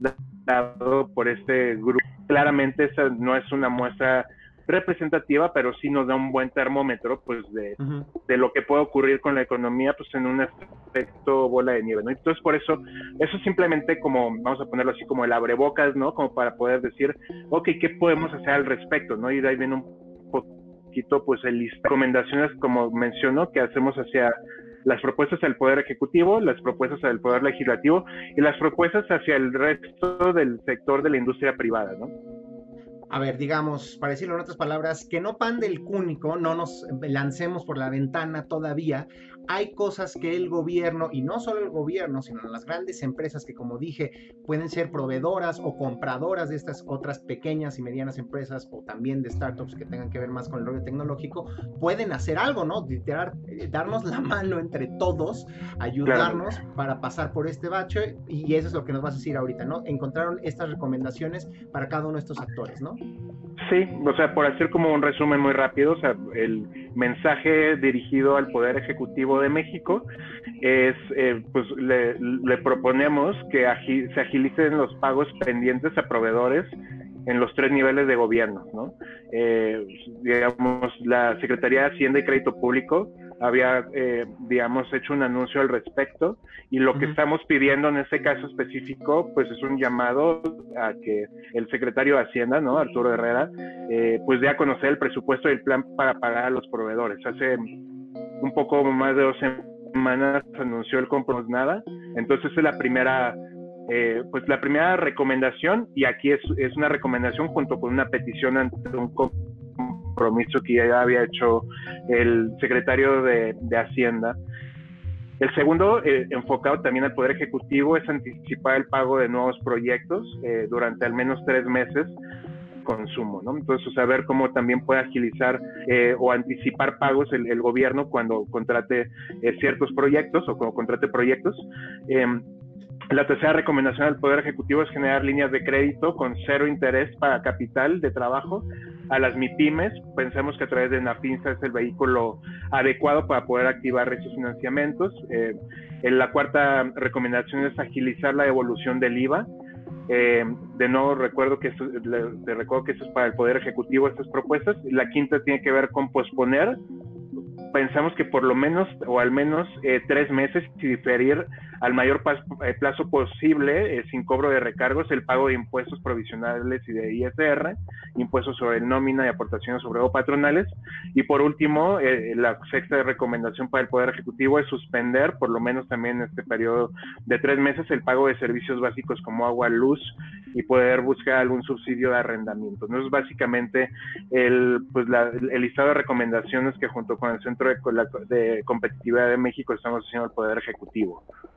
dado por este grupo. Claramente esa no es una muestra representativa, pero sí nos da un buen termómetro, pues, de, uh-huh. de lo que puede ocurrir con la economía, pues, en un efecto bola de nieve, ¿no? Entonces, por eso, eso simplemente como, vamos a ponerlo así, como el abrebocas, ¿no? Como para poder decir, ok, ¿qué podemos hacer al respecto, ¿no? Y de ahí viene un poquito, pues, el lista de recomendaciones, como mencionó, que hacemos hacia las propuestas del Poder Ejecutivo, las propuestas del Poder Legislativo y las propuestas hacia el resto del sector de la industria privada, ¿no? A ver, digamos, para decirlo en otras palabras, que no pan del cúnico, no nos lancemos por la ventana todavía. Hay cosas que el gobierno, y no solo el gobierno, sino las grandes empresas que, como dije, pueden ser proveedoras o compradoras de estas otras pequeñas y medianas empresas, o también de startups que tengan que ver más con el rollo tecnológico, pueden hacer algo, ¿no? Dar, darnos la mano entre todos, ayudarnos claro. para pasar por este bache, y eso es lo que nos vas a decir ahorita, ¿no? Encontraron estas recomendaciones para cada uno de estos actores, ¿no? Sí, o sea, por hacer como un resumen muy rápido, o sea, el mensaje dirigido al Poder Ejecutivo de México es, eh, pues, le, le proponemos que agi, se agilicen los pagos pendientes a proveedores en los tres niveles de gobierno, ¿no? Eh, digamos, la Secretaría de Hacienda y Crédito Público había, eh, digamos, hecho un anuncio al respecto, y lo uh-huh. que estamos pidiendo en este caso específico, pues es un llamado a que el secretario de Hacienda, ¿no? Arturo Herrera, eh, pues dé a conocer el presupuesto y el plan para pagar a los proveedores. Hace un poco más de dos semanas se anunció el compromiso nada, entonces es la primera... Eh, pues la primera recomendación, y aquí es, es una recomendación junto con una petición ante un compromiso que ya había hecho el secretario de, de Hacienda. El segundo, eh, enfocado también al Poder Ejecutivo, es anticipar el pago de nuevos proyectos eh, durante al menos tres meses consumo, ¿no? Entonces, saber cómo también puede agilizar eh, o anticipar pagos el, el gobierno cuando contrate eh, ciertos proyectos o cuando contrate proyectos. Eh, La tercera recomendación del Poder Ejecutivo es generar líneas de crédito con cero interés para capital de trabajo a las MIPYMES. Pensemos que a través de NAFINSA es el vehículo adecuado para poder activar esos financiamientos. Eh, en la cuarta recomendación es agilizar la devolución del I V A. Eh, de nuevo, recuerdo que esto, le, le recuerdo que esto es para el Poder Ejecutivo, estas propuestas. La quinta tiene que ver con posponer. Pensamos que por lo menos, o al menos eh, tres meses, y diferir al mayor eh, plazo posible, eh, sin cobro de recargos, el pago de impuestos provisionales y de I S R, impuestos sobre nómina y aportaciones sobre o patronales. Y por último, eh, la sexta recomendación para el Poder Ejecutivo es suspender, por lo menos también en este periodo de tres meses, el pago de servicios básicos como agua, luz, y poder buscar algún subsidio de arrendamiento. ¿No? Es básicamente el, pues la, el listado de recomendaciones que junto con el Centro de, de Competitividad de México estamos haciendo al Poder Ejecutivo.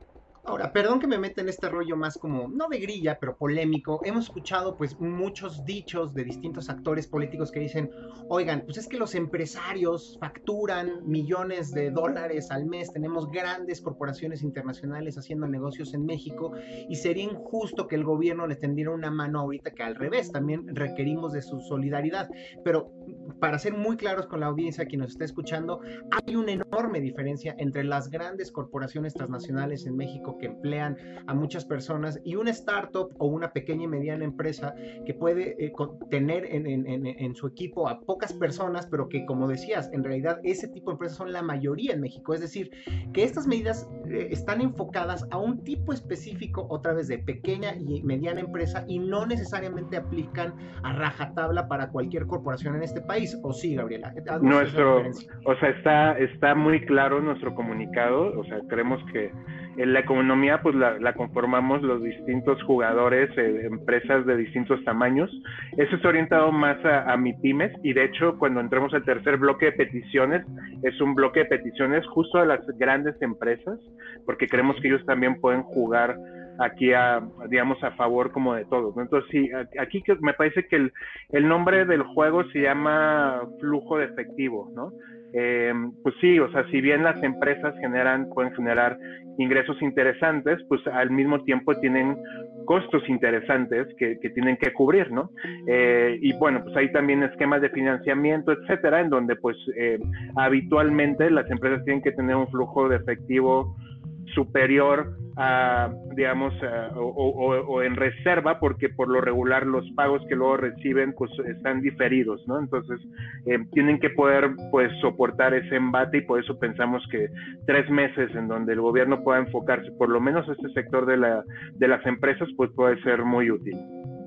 Ahora, perdón que me meta en este rollo más como, no de grilla, pero polémico. Hemos escuchado pues muchos dichos de distintos actores políticos que dicen, oigan, pues es que los empresarios facturan millones de dólares al mes, tenemos grandes corporaciones internacionales haciendo negocios en México y sería injusto que el gobierno les tendiera una mano ahorita, que al revés, también requerimos de su solidaridad. Pero para ser muy claros con la audiencia que nos está escuchando, hay una enorme diferencia entre las grandes corporaciones transnacionales en México que emplean a muchas personas y una startup o una pequeña y mediana empresa que puede eh, tener en, en, en, en su equipo a pocas personas, pero que, como decías, en realidad ese tipo de empresas son la mayoría en México. Es decir, que estas medidas eh, están enfocadas a un tipo específico, otra vez de pequeña y mediana empresa, y no necesariamente aplican a rajatabla para cualquier corporación en este país. ¿O sí, Gabriela? Nuestro, o sea, está, está muy claro nuestro comunicado. O sea, creemos que en la economía pues la, la conformamos los distintos jugadores, eh, empresas de distintos tamaños. Eso está orientado más a, a MIPYMES, y de hecho cuando entremos al tercer bloque de peticiones, es un bloque de peticiones justo a las grandes empresas, porque creemos que ellos también pueden jugar aquí a, digamos, a favor como de todos, ¿no? Entonces sí, aquí que me parece que el, el nombre del juego se llama flujo de efectivo, ¿no? Eh, pues sí, o sea, si bien las empresas generan, pueden generar ingresos interesantes, pues al mismo tiempo tienen costos interesantes que, que tienen que cubrir, ¿no? Eh, y bueno, pues hay también esquemas de financiamiento, etcétera, en donde pues eh, habitualmente las empresas tienen que tener un flujo de efectivo superior a, digamos, a, o, o, o en reserva, porque por lo regular los pagos que luego reciben pues están diferidos, ¿no? Entonces eh, tienen que poder pues soportar ese embate, y por eso pensamos que tres meses en donde el gobierno pueda enfocarse por lo menos a este sector de, la, de las empresas pues puede ser muy útil.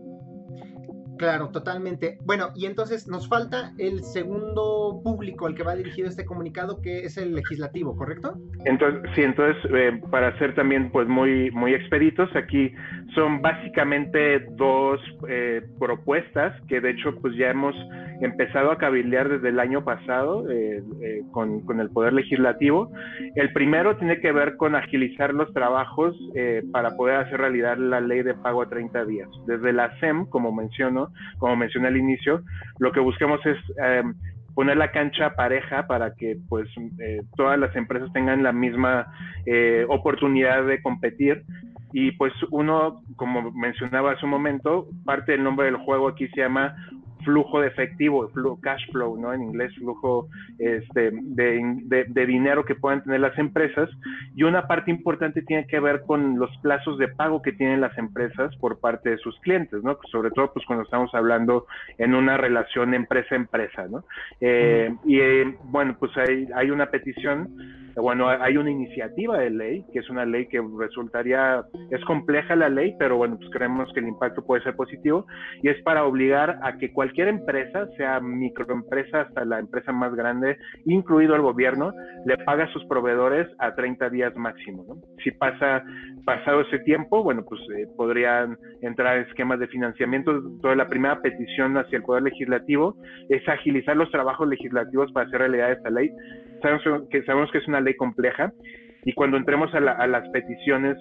Claro, totalmente. Bueno, y entonces nos falta el segundo público al que va dirigido este comunicado, que es el legislativo, ¿correcto? Entonces, sí, entonces, eh, para ser también pues muy, muy expeditos, aquí son básicamente dos eh, propuestas que de hecho pues ya hemos empezado a cabildear desde el año pasado eh, eh, con, con el Poder Legislativo. El primero tiene que ver con agilizar los trabajos eh, para poder hacer realidad la ley de pago a treinta días. Desde la S E M, como menciono, como mencioné al inicio, lo que buscamos es eh, poner la cancha pareja para que pues eh, todas las empresas tengan la misma eh, oportunidad de competir. Y pues uno, como mencionaba hace un momento, parte del nombre del juego aquí se llama flujo de efectivo, flujo, cash flow, ¿no? En inglés, flujo este, de, de, de dinero que puedan tener las empresas. Y una parte importante tiene que ver con los plazos de pago que tienen las empresas por parte de sus clientes, ¿no? Sobre todo, pues, cuando estamos hablando en una relación empresa-empresa, ¿no? Eh, y, eh, bueno, pues hay, hay una petición, bueno, hay una iniciativa de ley, que es una ley que resultaría, es compleja la ley, pero bueno, pues creemos que el impacto puede ser positivo, y es para obligar a que cualquier empresa, sea microempresa hasta la empresa más grande, incluido el gobierno, le paga a sus proveedores a treinta días máximo, ¿no? Si pasa, pasado ese tiempo, bueno, pues eh, podrían entrar esquemas de financiamiento. Entonces, la primera petición hacia el Poder Legislativo es agilizar los trabajos legislativos para hacer realidad esta ley. Sabemos que, sabemos que es una ley compleja, y cuando entremos a, la, a las peticiones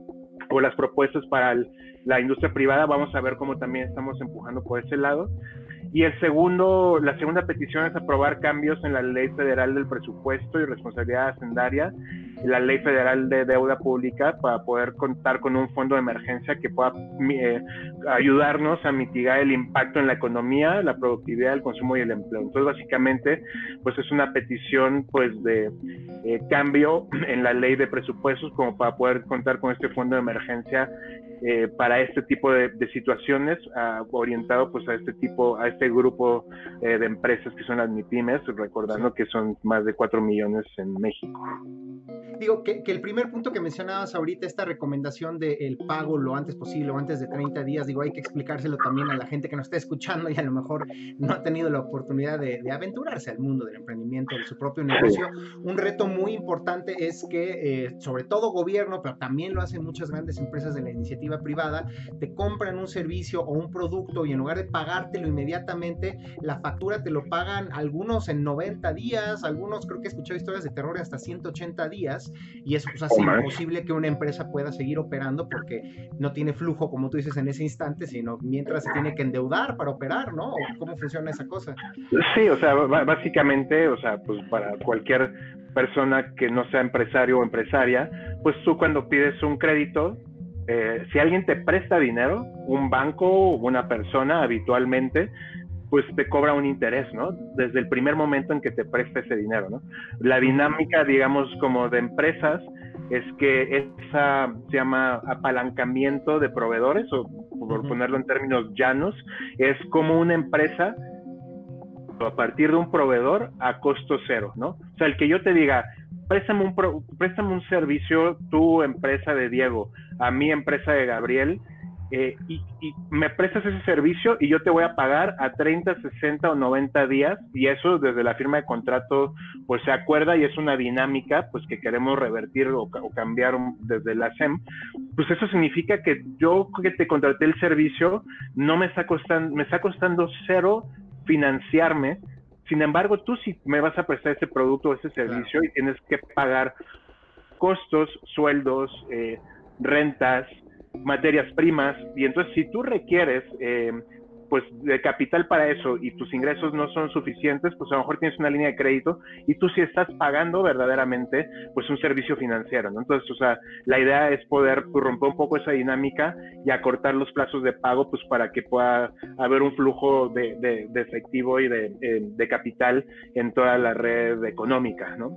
o las propuestas para el, la industria privada, vamos a ver cómo también estamos empujando por ese lado. Y el segundo, la segunda petición es aprobar cambios en la Ley Federal del Presupuesto y Responsabilidad Hacendaria, la Ley Federal de Deuda Pública, para poder contar con un fondo de emergencia que pueda eh, ayudarnos a mitigar el impacto en la economía, la productividad, el consumo y el empleo. Entonces, básicamente, pues es una petición pues de eh, cambio en la Ley de Presupuestos, como para poder contar con este fondo de emergencia eh, para este tipo de, de situaciones, uh, orientado pues a este tipo, a este grupo eh, de empresas que son las MIPYMES, recordando sí. que son más de cuatro millones en México. Digo, que, que el primer punto que mencionabas ahorita, esta recomendación del pago lo antes posible o antes de treinta días, digo, hay que explicárselo también a la gente que nos está escuchando y a lo mejor no ha tenido la oportunidad de, de aventurarse al mundo del emprendimiento, de su propio negocio. Un reto muy importante es que, eh, sobre todo gobierno, pero también lo hacen muchas grandes empresas de la iniciativa privada, te compran un servicio o un producto y en lugar de pagártelo inmediatamente, la factura te lo pagan algunos en noventa días, algunos creo que he escuchado historias de terror hasta ciento ochenta días, días, y eso pues hace imposible que una empresa pueda seguir operando porque no tiene flujo, como tú dices, en ese instante, sino mientras se tiene que endeudar para operar, ¿no? ¿Cómo funciona esa cosa? Sí, o sea, básicamente, o sea, pues para cualquier persona que no sea empresario o empresaria, pues tú cuando pides un crédito, eh, si alguien te presta dinero, un banco o una persona habitualmente, pues te cobra un interés, ¿no? Desde el primer momento en que te presta ese dinero, ¿no? La dinámica, digamos, como de empresas, es que esa se llama apalancamiento de proveedores, o por uh-huh. ponerlo en términos llanos, es como una empresa a partir de un proveedor a costo cero, ¿no? O sea, el que yo te diga, préstame un, pro, préstame un servicio, tu empresa de Diego, a mi empresa de Gabriel, eh, y, y me prestas ese servicio y yo te voy a pagar a treinta, sesenta o noventa días, y eso desde la firma de contrato pues se acuerda, y es una dinámica pues que queremos revertir o, o cambiar desde la S E M. Pues eso significa que yo que te contraté el servicio no me está costando, me está costando cero financiarme. Sin embargo, tú sí me vas a prestar ese producto o ese servicio, claro, y tienes que pagar costos, sueldos, eh, rentas, materias primas, y entonces si tú requieres eh, pues de capital para eso y tus ingresos no son suficientes, pues a lo mejor tienes una línea de crédito y tú sí estás pagando verdaderamente pues un servicio financiero, ¿no? Entonces, o sea, la idea es poder pues, romper un poco esa dinámica y acortar los plazos de pago pues para que pueda haber un flujo de, de, de efectivo y de, de capital en toda la red económica, ¿no?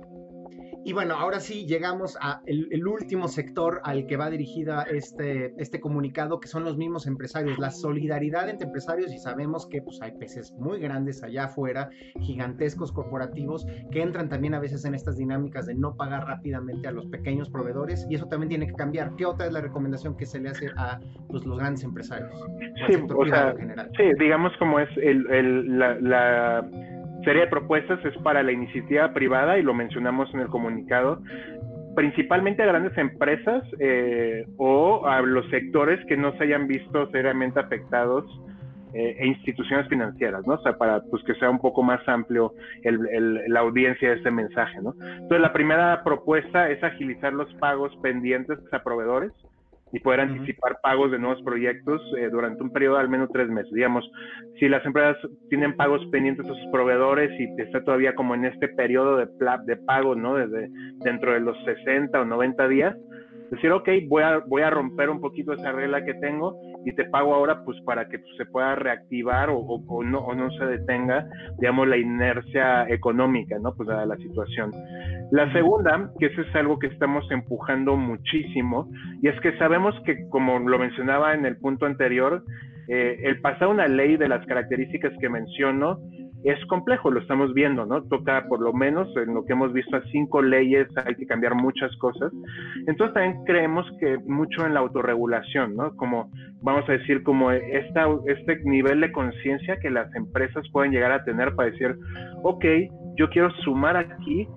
Y bueno, ahora sí llegamos a el, el último sector al que va dirigida este, este comunicado, que son los mismos empresarios, la solidaridad entre empresarios, y sabemos que pues, hay peces muy grandes allá afuera, gigantescos corporativos, que entran también a veces en estas dinámicas de no pagar rápidamente a los pequeños proveedores, y eso también tiene que cambiar. ¿Qué otra es la recomendación que se le hace a pues, los grandes empresarios? Sí, o sea, en general? Sí, digamos como es el, el, la... la... serie de propuestas es para la iniciativa privada, y lo mencionamos en el comunicado, principalmente a grandes empresas eh, o a los sectores que no se hayan visto seriamente afectados eh, e instituciones financieras, ¿no? O sea, para pues, que sea un poco más amplio el, el, la audiencia de este mensaje, ¿no? Entonces, la primera propuesta es agilizar los pagos pendientes a proveedores y poder anticipar uh-huh. pagos de nuevos proyectos eh, durante un periodo de al menos tres meses. Digamos, si las empresas tienen pagos pendientes a sus proveedores y está todavía como en este periodo de, de pago, ¿no? Desde dentro de los sesenta o noventa días, decir, ok, voy a, voy a romper un poquito esa regla que tengo y te pago ahora pues para que pues, se pueda reactivar o, o, o, no, o no se detenga, digamos, la inercia económica, ¿no? Pues a la situación. La segunda, que eso es algo que estamos empujando muchísimo, y es que sabemos que, como lo mencionaba en el punto anterior, eh, el pasar una ley de las características que menciono es complejo, lo estamos viendo, ¿no? Toca, por lo menos, en lo que hemos visto, a cinco leyes, hay que cambiar muchas cosas. Entonces también creemos que mucho en la autorregulación, ¿no? Como, vamos a decir, como esta, este nivel de conciencia que las empresas pueden llegar a tener para decir, ok, yo quiero sumar aquí,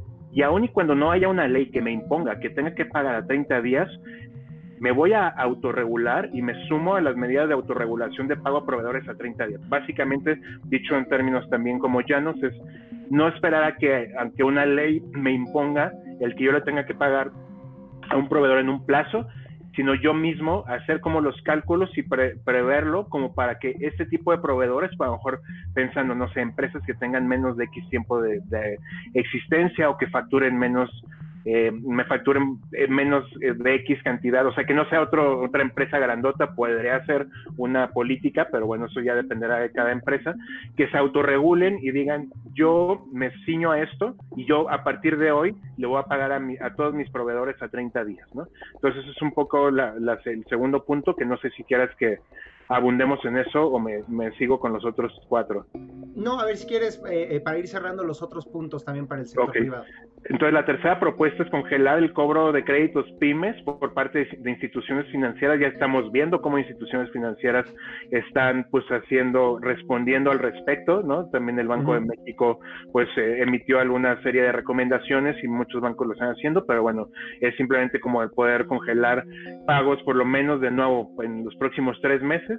y aun y cuando no haya una ley que me imponga que tenga que pagar a treinta días, me voy a autorregular y me sumo a las medidas de autorregulación de pago a proveedores a treinta días. Básicamente, dicho en términos también como llanos, es no esperar a que, a que una ley me imponga el que yo le tenga que pagar a un proveedor en un plazo, sino yo mismo hacer como los cálculos y pre preverlo como para que este tipo de proveedores, pues a lo mejor pensando, no sé, empresas que tengan menos de X tiempo de, de existencia o que facturen menos, eh, me facturen menos de X cantidad, o sea, que no sea otro, otra empresa grandota, podría ser una política, pero bueno, eso ya dependerá de cada empresa, que se autorregulen y digan, yo me ciño a esto y yo a partir de hoy le voy a pagar a, mi, a todos mis proveedores a treinta días, ¿no? Entonces eso es un poco la, la, el segundo punto, que no sé si quieras que abundemos en eso o me, me sigo con los otros cuatro. No, a ver si quieres, eh, eh, para ir cerrando los otros puntos también para el sector okay. privado. Entonces, la tercera propuesta es congelar el cobro de créditos pymes por, por parte de, de instituciones financieras. Ya estamos viendo cómo instituciones financieras están, pues, haciendo, respondiendo al respecto, ¿no? También el Banco uh-huh. de México, pues, eh, emitió alguna serie de recomendaciones y muchos bancos lo están haciendo, pero bueno, es simplemente como el poder congelar pagos, por lo menos, de nuevo, en los próximos tres meses.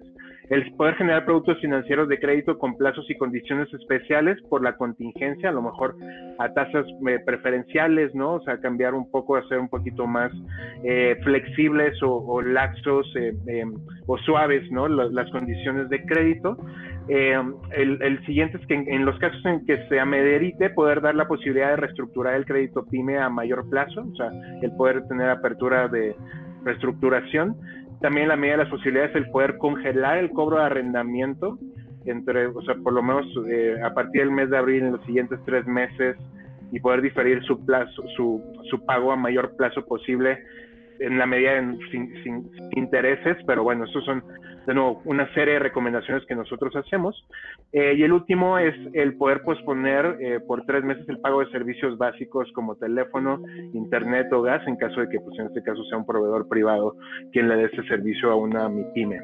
el poder generar productos financieros de crédito con plazos y condiciones especiales por la contingencia, a lo mejor a tasas eh, preferenciales, ¿no? O sea, cambiar un poco, hacer un poquito más eh, flexibles o, o laxos eh, eh, o suaves, ¿no? Las, las condiciones de crédito. Eh, el, el siguiente es que en, en los casos en que se amerite, poder dar la posibilidad de reestructurar el crédito PYME a mayor plazo, o sea, el poder tener apertura de reestructuración. También la medida de las posibilidades el poder congelar el cobro de arrendamiento, entre, o sea, por lo menos eh, a partir del mes de abril en los siguientes tres meses y poder diferir su plazo, su, su pago a mayor plazo posible en la medida de, sin, sin, sin intereses, pero bueno, estos son de nuevo una serie de recomendaciones que nosotros hacemos. Eh, y el último es el poder posponer eh, por tres meses el pago de servicios básicos como teléfono, internet o gas, en caso de que pues en este caso sea un proveedor privado quien le dé ese servicio a una MIPYME.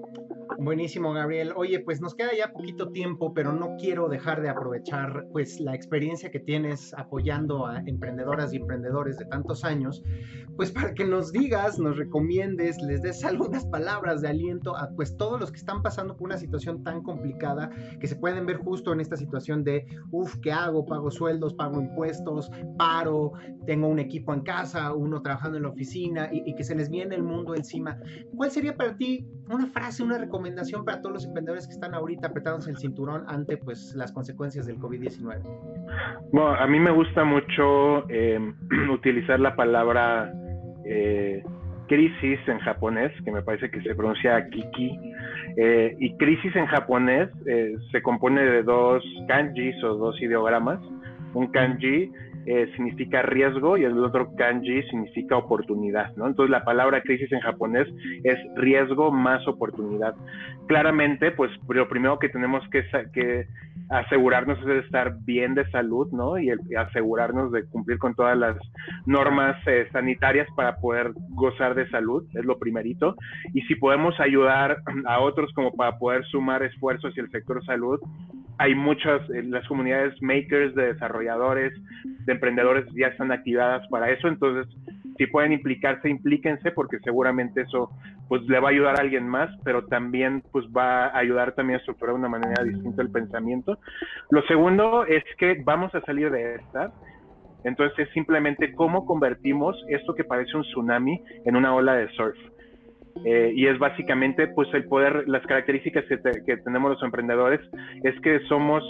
Buenísimo, Gabriel. Oye, pues nos queda ya poquito tiempo, pero no quiero dejar de aprovechar pues la experiencia que tienes apoyando a emprendedoras y emprendedores de tantos años, pues para que nos digas, nos recomiendes, les des algunas palabras de aliento a pues todos los que están pasando por una situación tan complicada, que se pueden ver justo en esta situación de, uff, ¿qué hago? Pago sueldos, pago impuestos, paro, tengo un equipo en casa, uno trabajando en la oficina y, y que se les viene el mundo encima. ¿Cuál sería para ti una frase, una recomendación para todos los emprendedores que están ahorita apretándose el cinturón ante pues las consecuencias del COVID diecinueve? Bueno, a mí me gusta mucho eh, utilizar la palabra eh, crisis en japonés, que me parece que se pronuncia kiki, eh, y crisis en japonés eh, se compone de dos kanjis o dos ideogramas. Un kanji eh, significa riesgo y el otro kanji significa oportunidad, ¿no? Entonces la palabra crisis en japonés es riesgo más oportunidad. Claramente, pues lo primero que tenemos que, que asegurarnos es de estar bien de salud, ¿no? Y, el, y asegurarnos de cumplir con todas las normas eh, sanitarias para poder gozar de salud, es lo primerito. Y si podemos ayudar a otros como para poder sumar esfuerzos hacia el sector salud, hay muchas, eh, las comunidades makers, de desarrolladores, de emprendedores ya están activadas para eso, entonces si pueden implicarse, implíquense, porque seguramente eso pues le va a ayudar a alguien más, pero también pues va a ayudar también a estructurar de una manera distinta el pensamiento. Lo segundo es que vamos a salir de esta, entonces es simplemente cómo convertimos esto que parece un tsunami en una ola de surf. Eh, y es básicamente pues el poder, las características que, te, que tenemos los emprendedores es que somos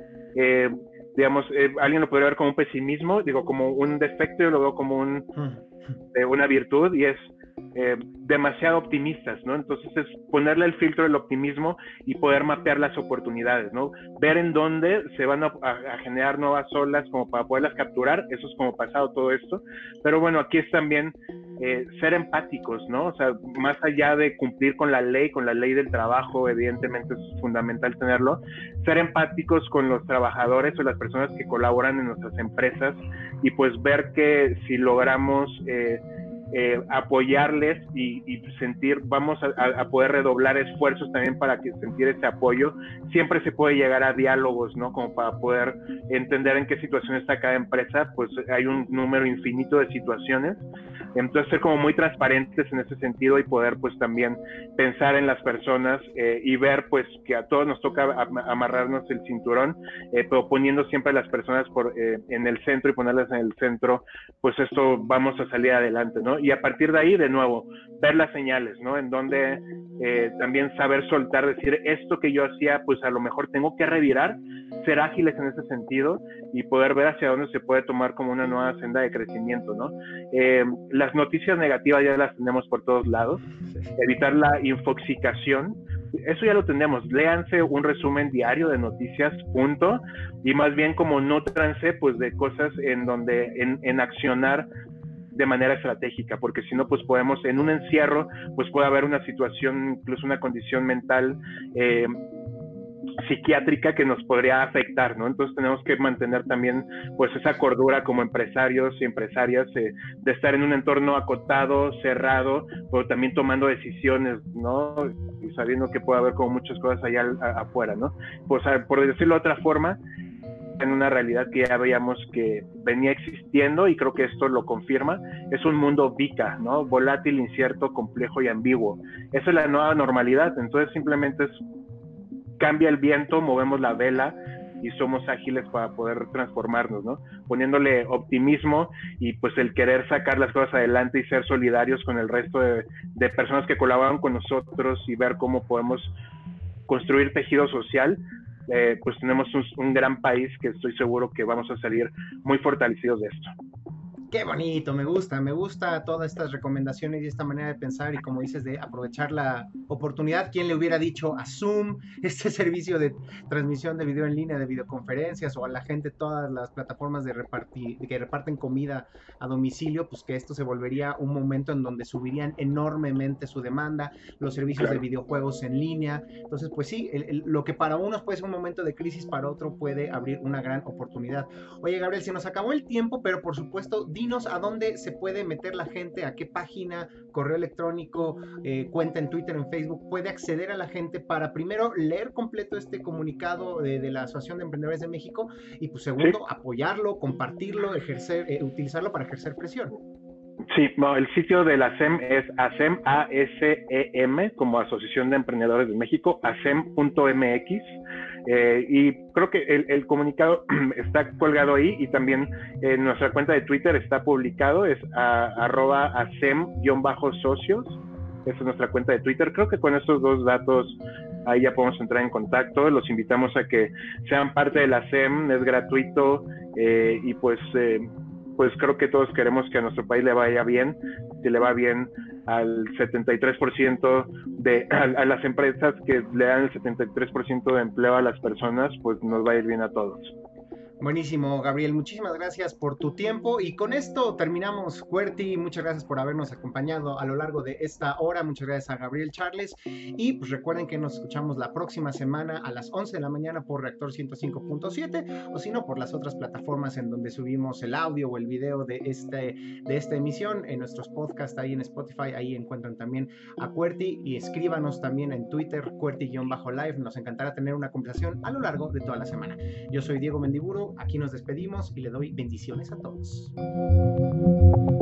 eh, digamos, eh, alguien lo podría ver como un pesimismo, digo como un defecto, yo lo veo como un, eh, una virtud, y es eh, demasiado optimistas, ¿no? Entonces es ponerle el filtro del optimismo y poder mapear las oportunidades, ¿no? Ver en dónde se van a, a, a generar nuevas olas como para poderlas capturar, eso es como pasado todo esto, pero bueno, aquí es también eh, ser empáticos, ¿no? O sea, más allá de cumplir con la ley, con la ley del trabajo, evidentemente es fundamental tenerlo, ser empáticos con los trabajadores o las personas que colaboran en nuestras empresas y pues ver que si logramos eh, Eh, apoyarles y, y sentir, vamos a, a poder redoblar esfuerzos también para que sentir ese apoyo. Siempre se puede llegar a diálogos, ¿no? Como para poder entender en qué situación está cada empresa, pues hay un número infinito de situaciones. Entonces ser como muy transparentes en ese sentido y poder pues también pensar en las personas eh, y ver pues que a todos nos toca am amarrarnos el cinturón, eh, pero poniendo siempre a las personas por, eh, en el centro y ponerlas en el centro, pues esto vamos a salir adelante, ¿no? Y a partir de ahí, de nuevo, ver las señales, ¿no? En donde eh, también saber soltar, decir, esto que yo hacía, pues a lo mejor tengo que revirar, ser ágiles en ese sentido y poder ver hacia dónde se puede tomar como una nueva senda de crecimiento, ¿no? Eh, las noticias negativas ya las tenemos por todos lados, evitar la infoxicación, eso ya lo tenemos, léanse un resumen diario de noticias, punto, y más bien como nútranse pues de cosas en donde, en, en accionar de manera estratégica, porque si no pues podemos, en un encierro pues puede haber una situación, incluso una condición mental eh, psiquiátrica que nos podría afectar, ¿no? Entonces tenemos que mantener también pues esa cordura como empresarios y empresarias eh, de estar en un entorno acotado, cerrado, pero también tomando decisiones, ¿no? Y sabiendo que puede haber como muchas cosas allá a, afuera, ¿no? Pues a, por decirlo de otra forma, en una realidad que ya veíamos que venía existiendo, y creo que esto lo confirma. Es un mundo V I C A, ¿no? Volátil, incierto, complejo y ambiguo. Esa es la nueva normalidad. Entonces simplemente es, cambia el viento, movemos la vela y somos ágiles para poder transformarnos, ¿no? Poniéndole optimismo y pues el querer sacar las cosas adelante y ser solidarios con el resto de, de personas que colaboran con nosotros y ver cómo podemos construir tejido social. Eh, pues tenemos un, un gran país que estoy seguro que vamos a salir muy fortalecidos de esto. Qué bonito, me gusta, me gusta todas estas recomendaciones y esta manera de pensar y como dices de aprovechar la oportunidad. ¿Quién le hubiera dicho a Zoom, este servicio de transmisión de video en línea, de videoconferencias, o a la gente todas las plataformas de repartir, que reparten comida a domicilio, pues que esto se volvería un momento en donde subirían enormemente su demanda, los servicios claro. de videojuegos en línea? Entonces, pues sí, el, el, lo que para unos puede ser un momento de crisis, para otro puede abrir una gran oportunidad. Oye, Gabriel, se nos acabó el tiempo, pero por supuesto, dinos a dónde se puede meter la gente, a qué página, correo electrónico, eh, cuenta en Twitter, en Facebook, puede acceder a la gente para primero leer completo este comunicado de, de la Asociación de Emprendedores de México y pues segundo, sí. apoyarlo, compartirlo, ejercer, eh, utilizarlo para ejercer presión. Sí, no, el sitio de la A S E M es ASEM, A S E M, como Asociación de Emprendedores de México, asem punto m x. Eh, y creo que el, el comunicado está colgado ahí, y también en nuestra cuenta de Twitter está publicado, es a, arroba asem-socios. Esa es nuestra cuenta de Twitter. Creo que con estos dos datos ahí ya podemos entrar en contacto. Los invitamos a que sean parte de la A S E M, es gratuito, eh, y pues... Eh, pues creo que todos queremos que a nuestro país le vaya bien. Si le va bien al setenta y tres por ciento de a, a las empresas que le dan el setenta y tres por ciento de empleo a las personas, pues nos va a ir bien a todos. Buenísimo, Gabriel, muchísimas gracias por tu tiempo, y con esto terminamos QWERTY. Muchas gracias por habernos acompañado a lo largo de esta hora. Muchas gracias a Gabriel Charles, y pues recuerden que nos escuchamos la próxima semana a las once de la mañana por Reactor ciento cinco punto siete, o si no por las otras plataformas en donde subimos el audio o el video de, este, de esta emisión, en nuestros podcasts ahí en Spotify. Ahí encuentran también a QWERTY, y escríbanos también en Twitter, QWERTY-live. Nos encantará tener una conversación a lo largo de toda la semana. Yo soy Diego Mendiburu. Aquí nos despedimos y le doy bendiciones a todos.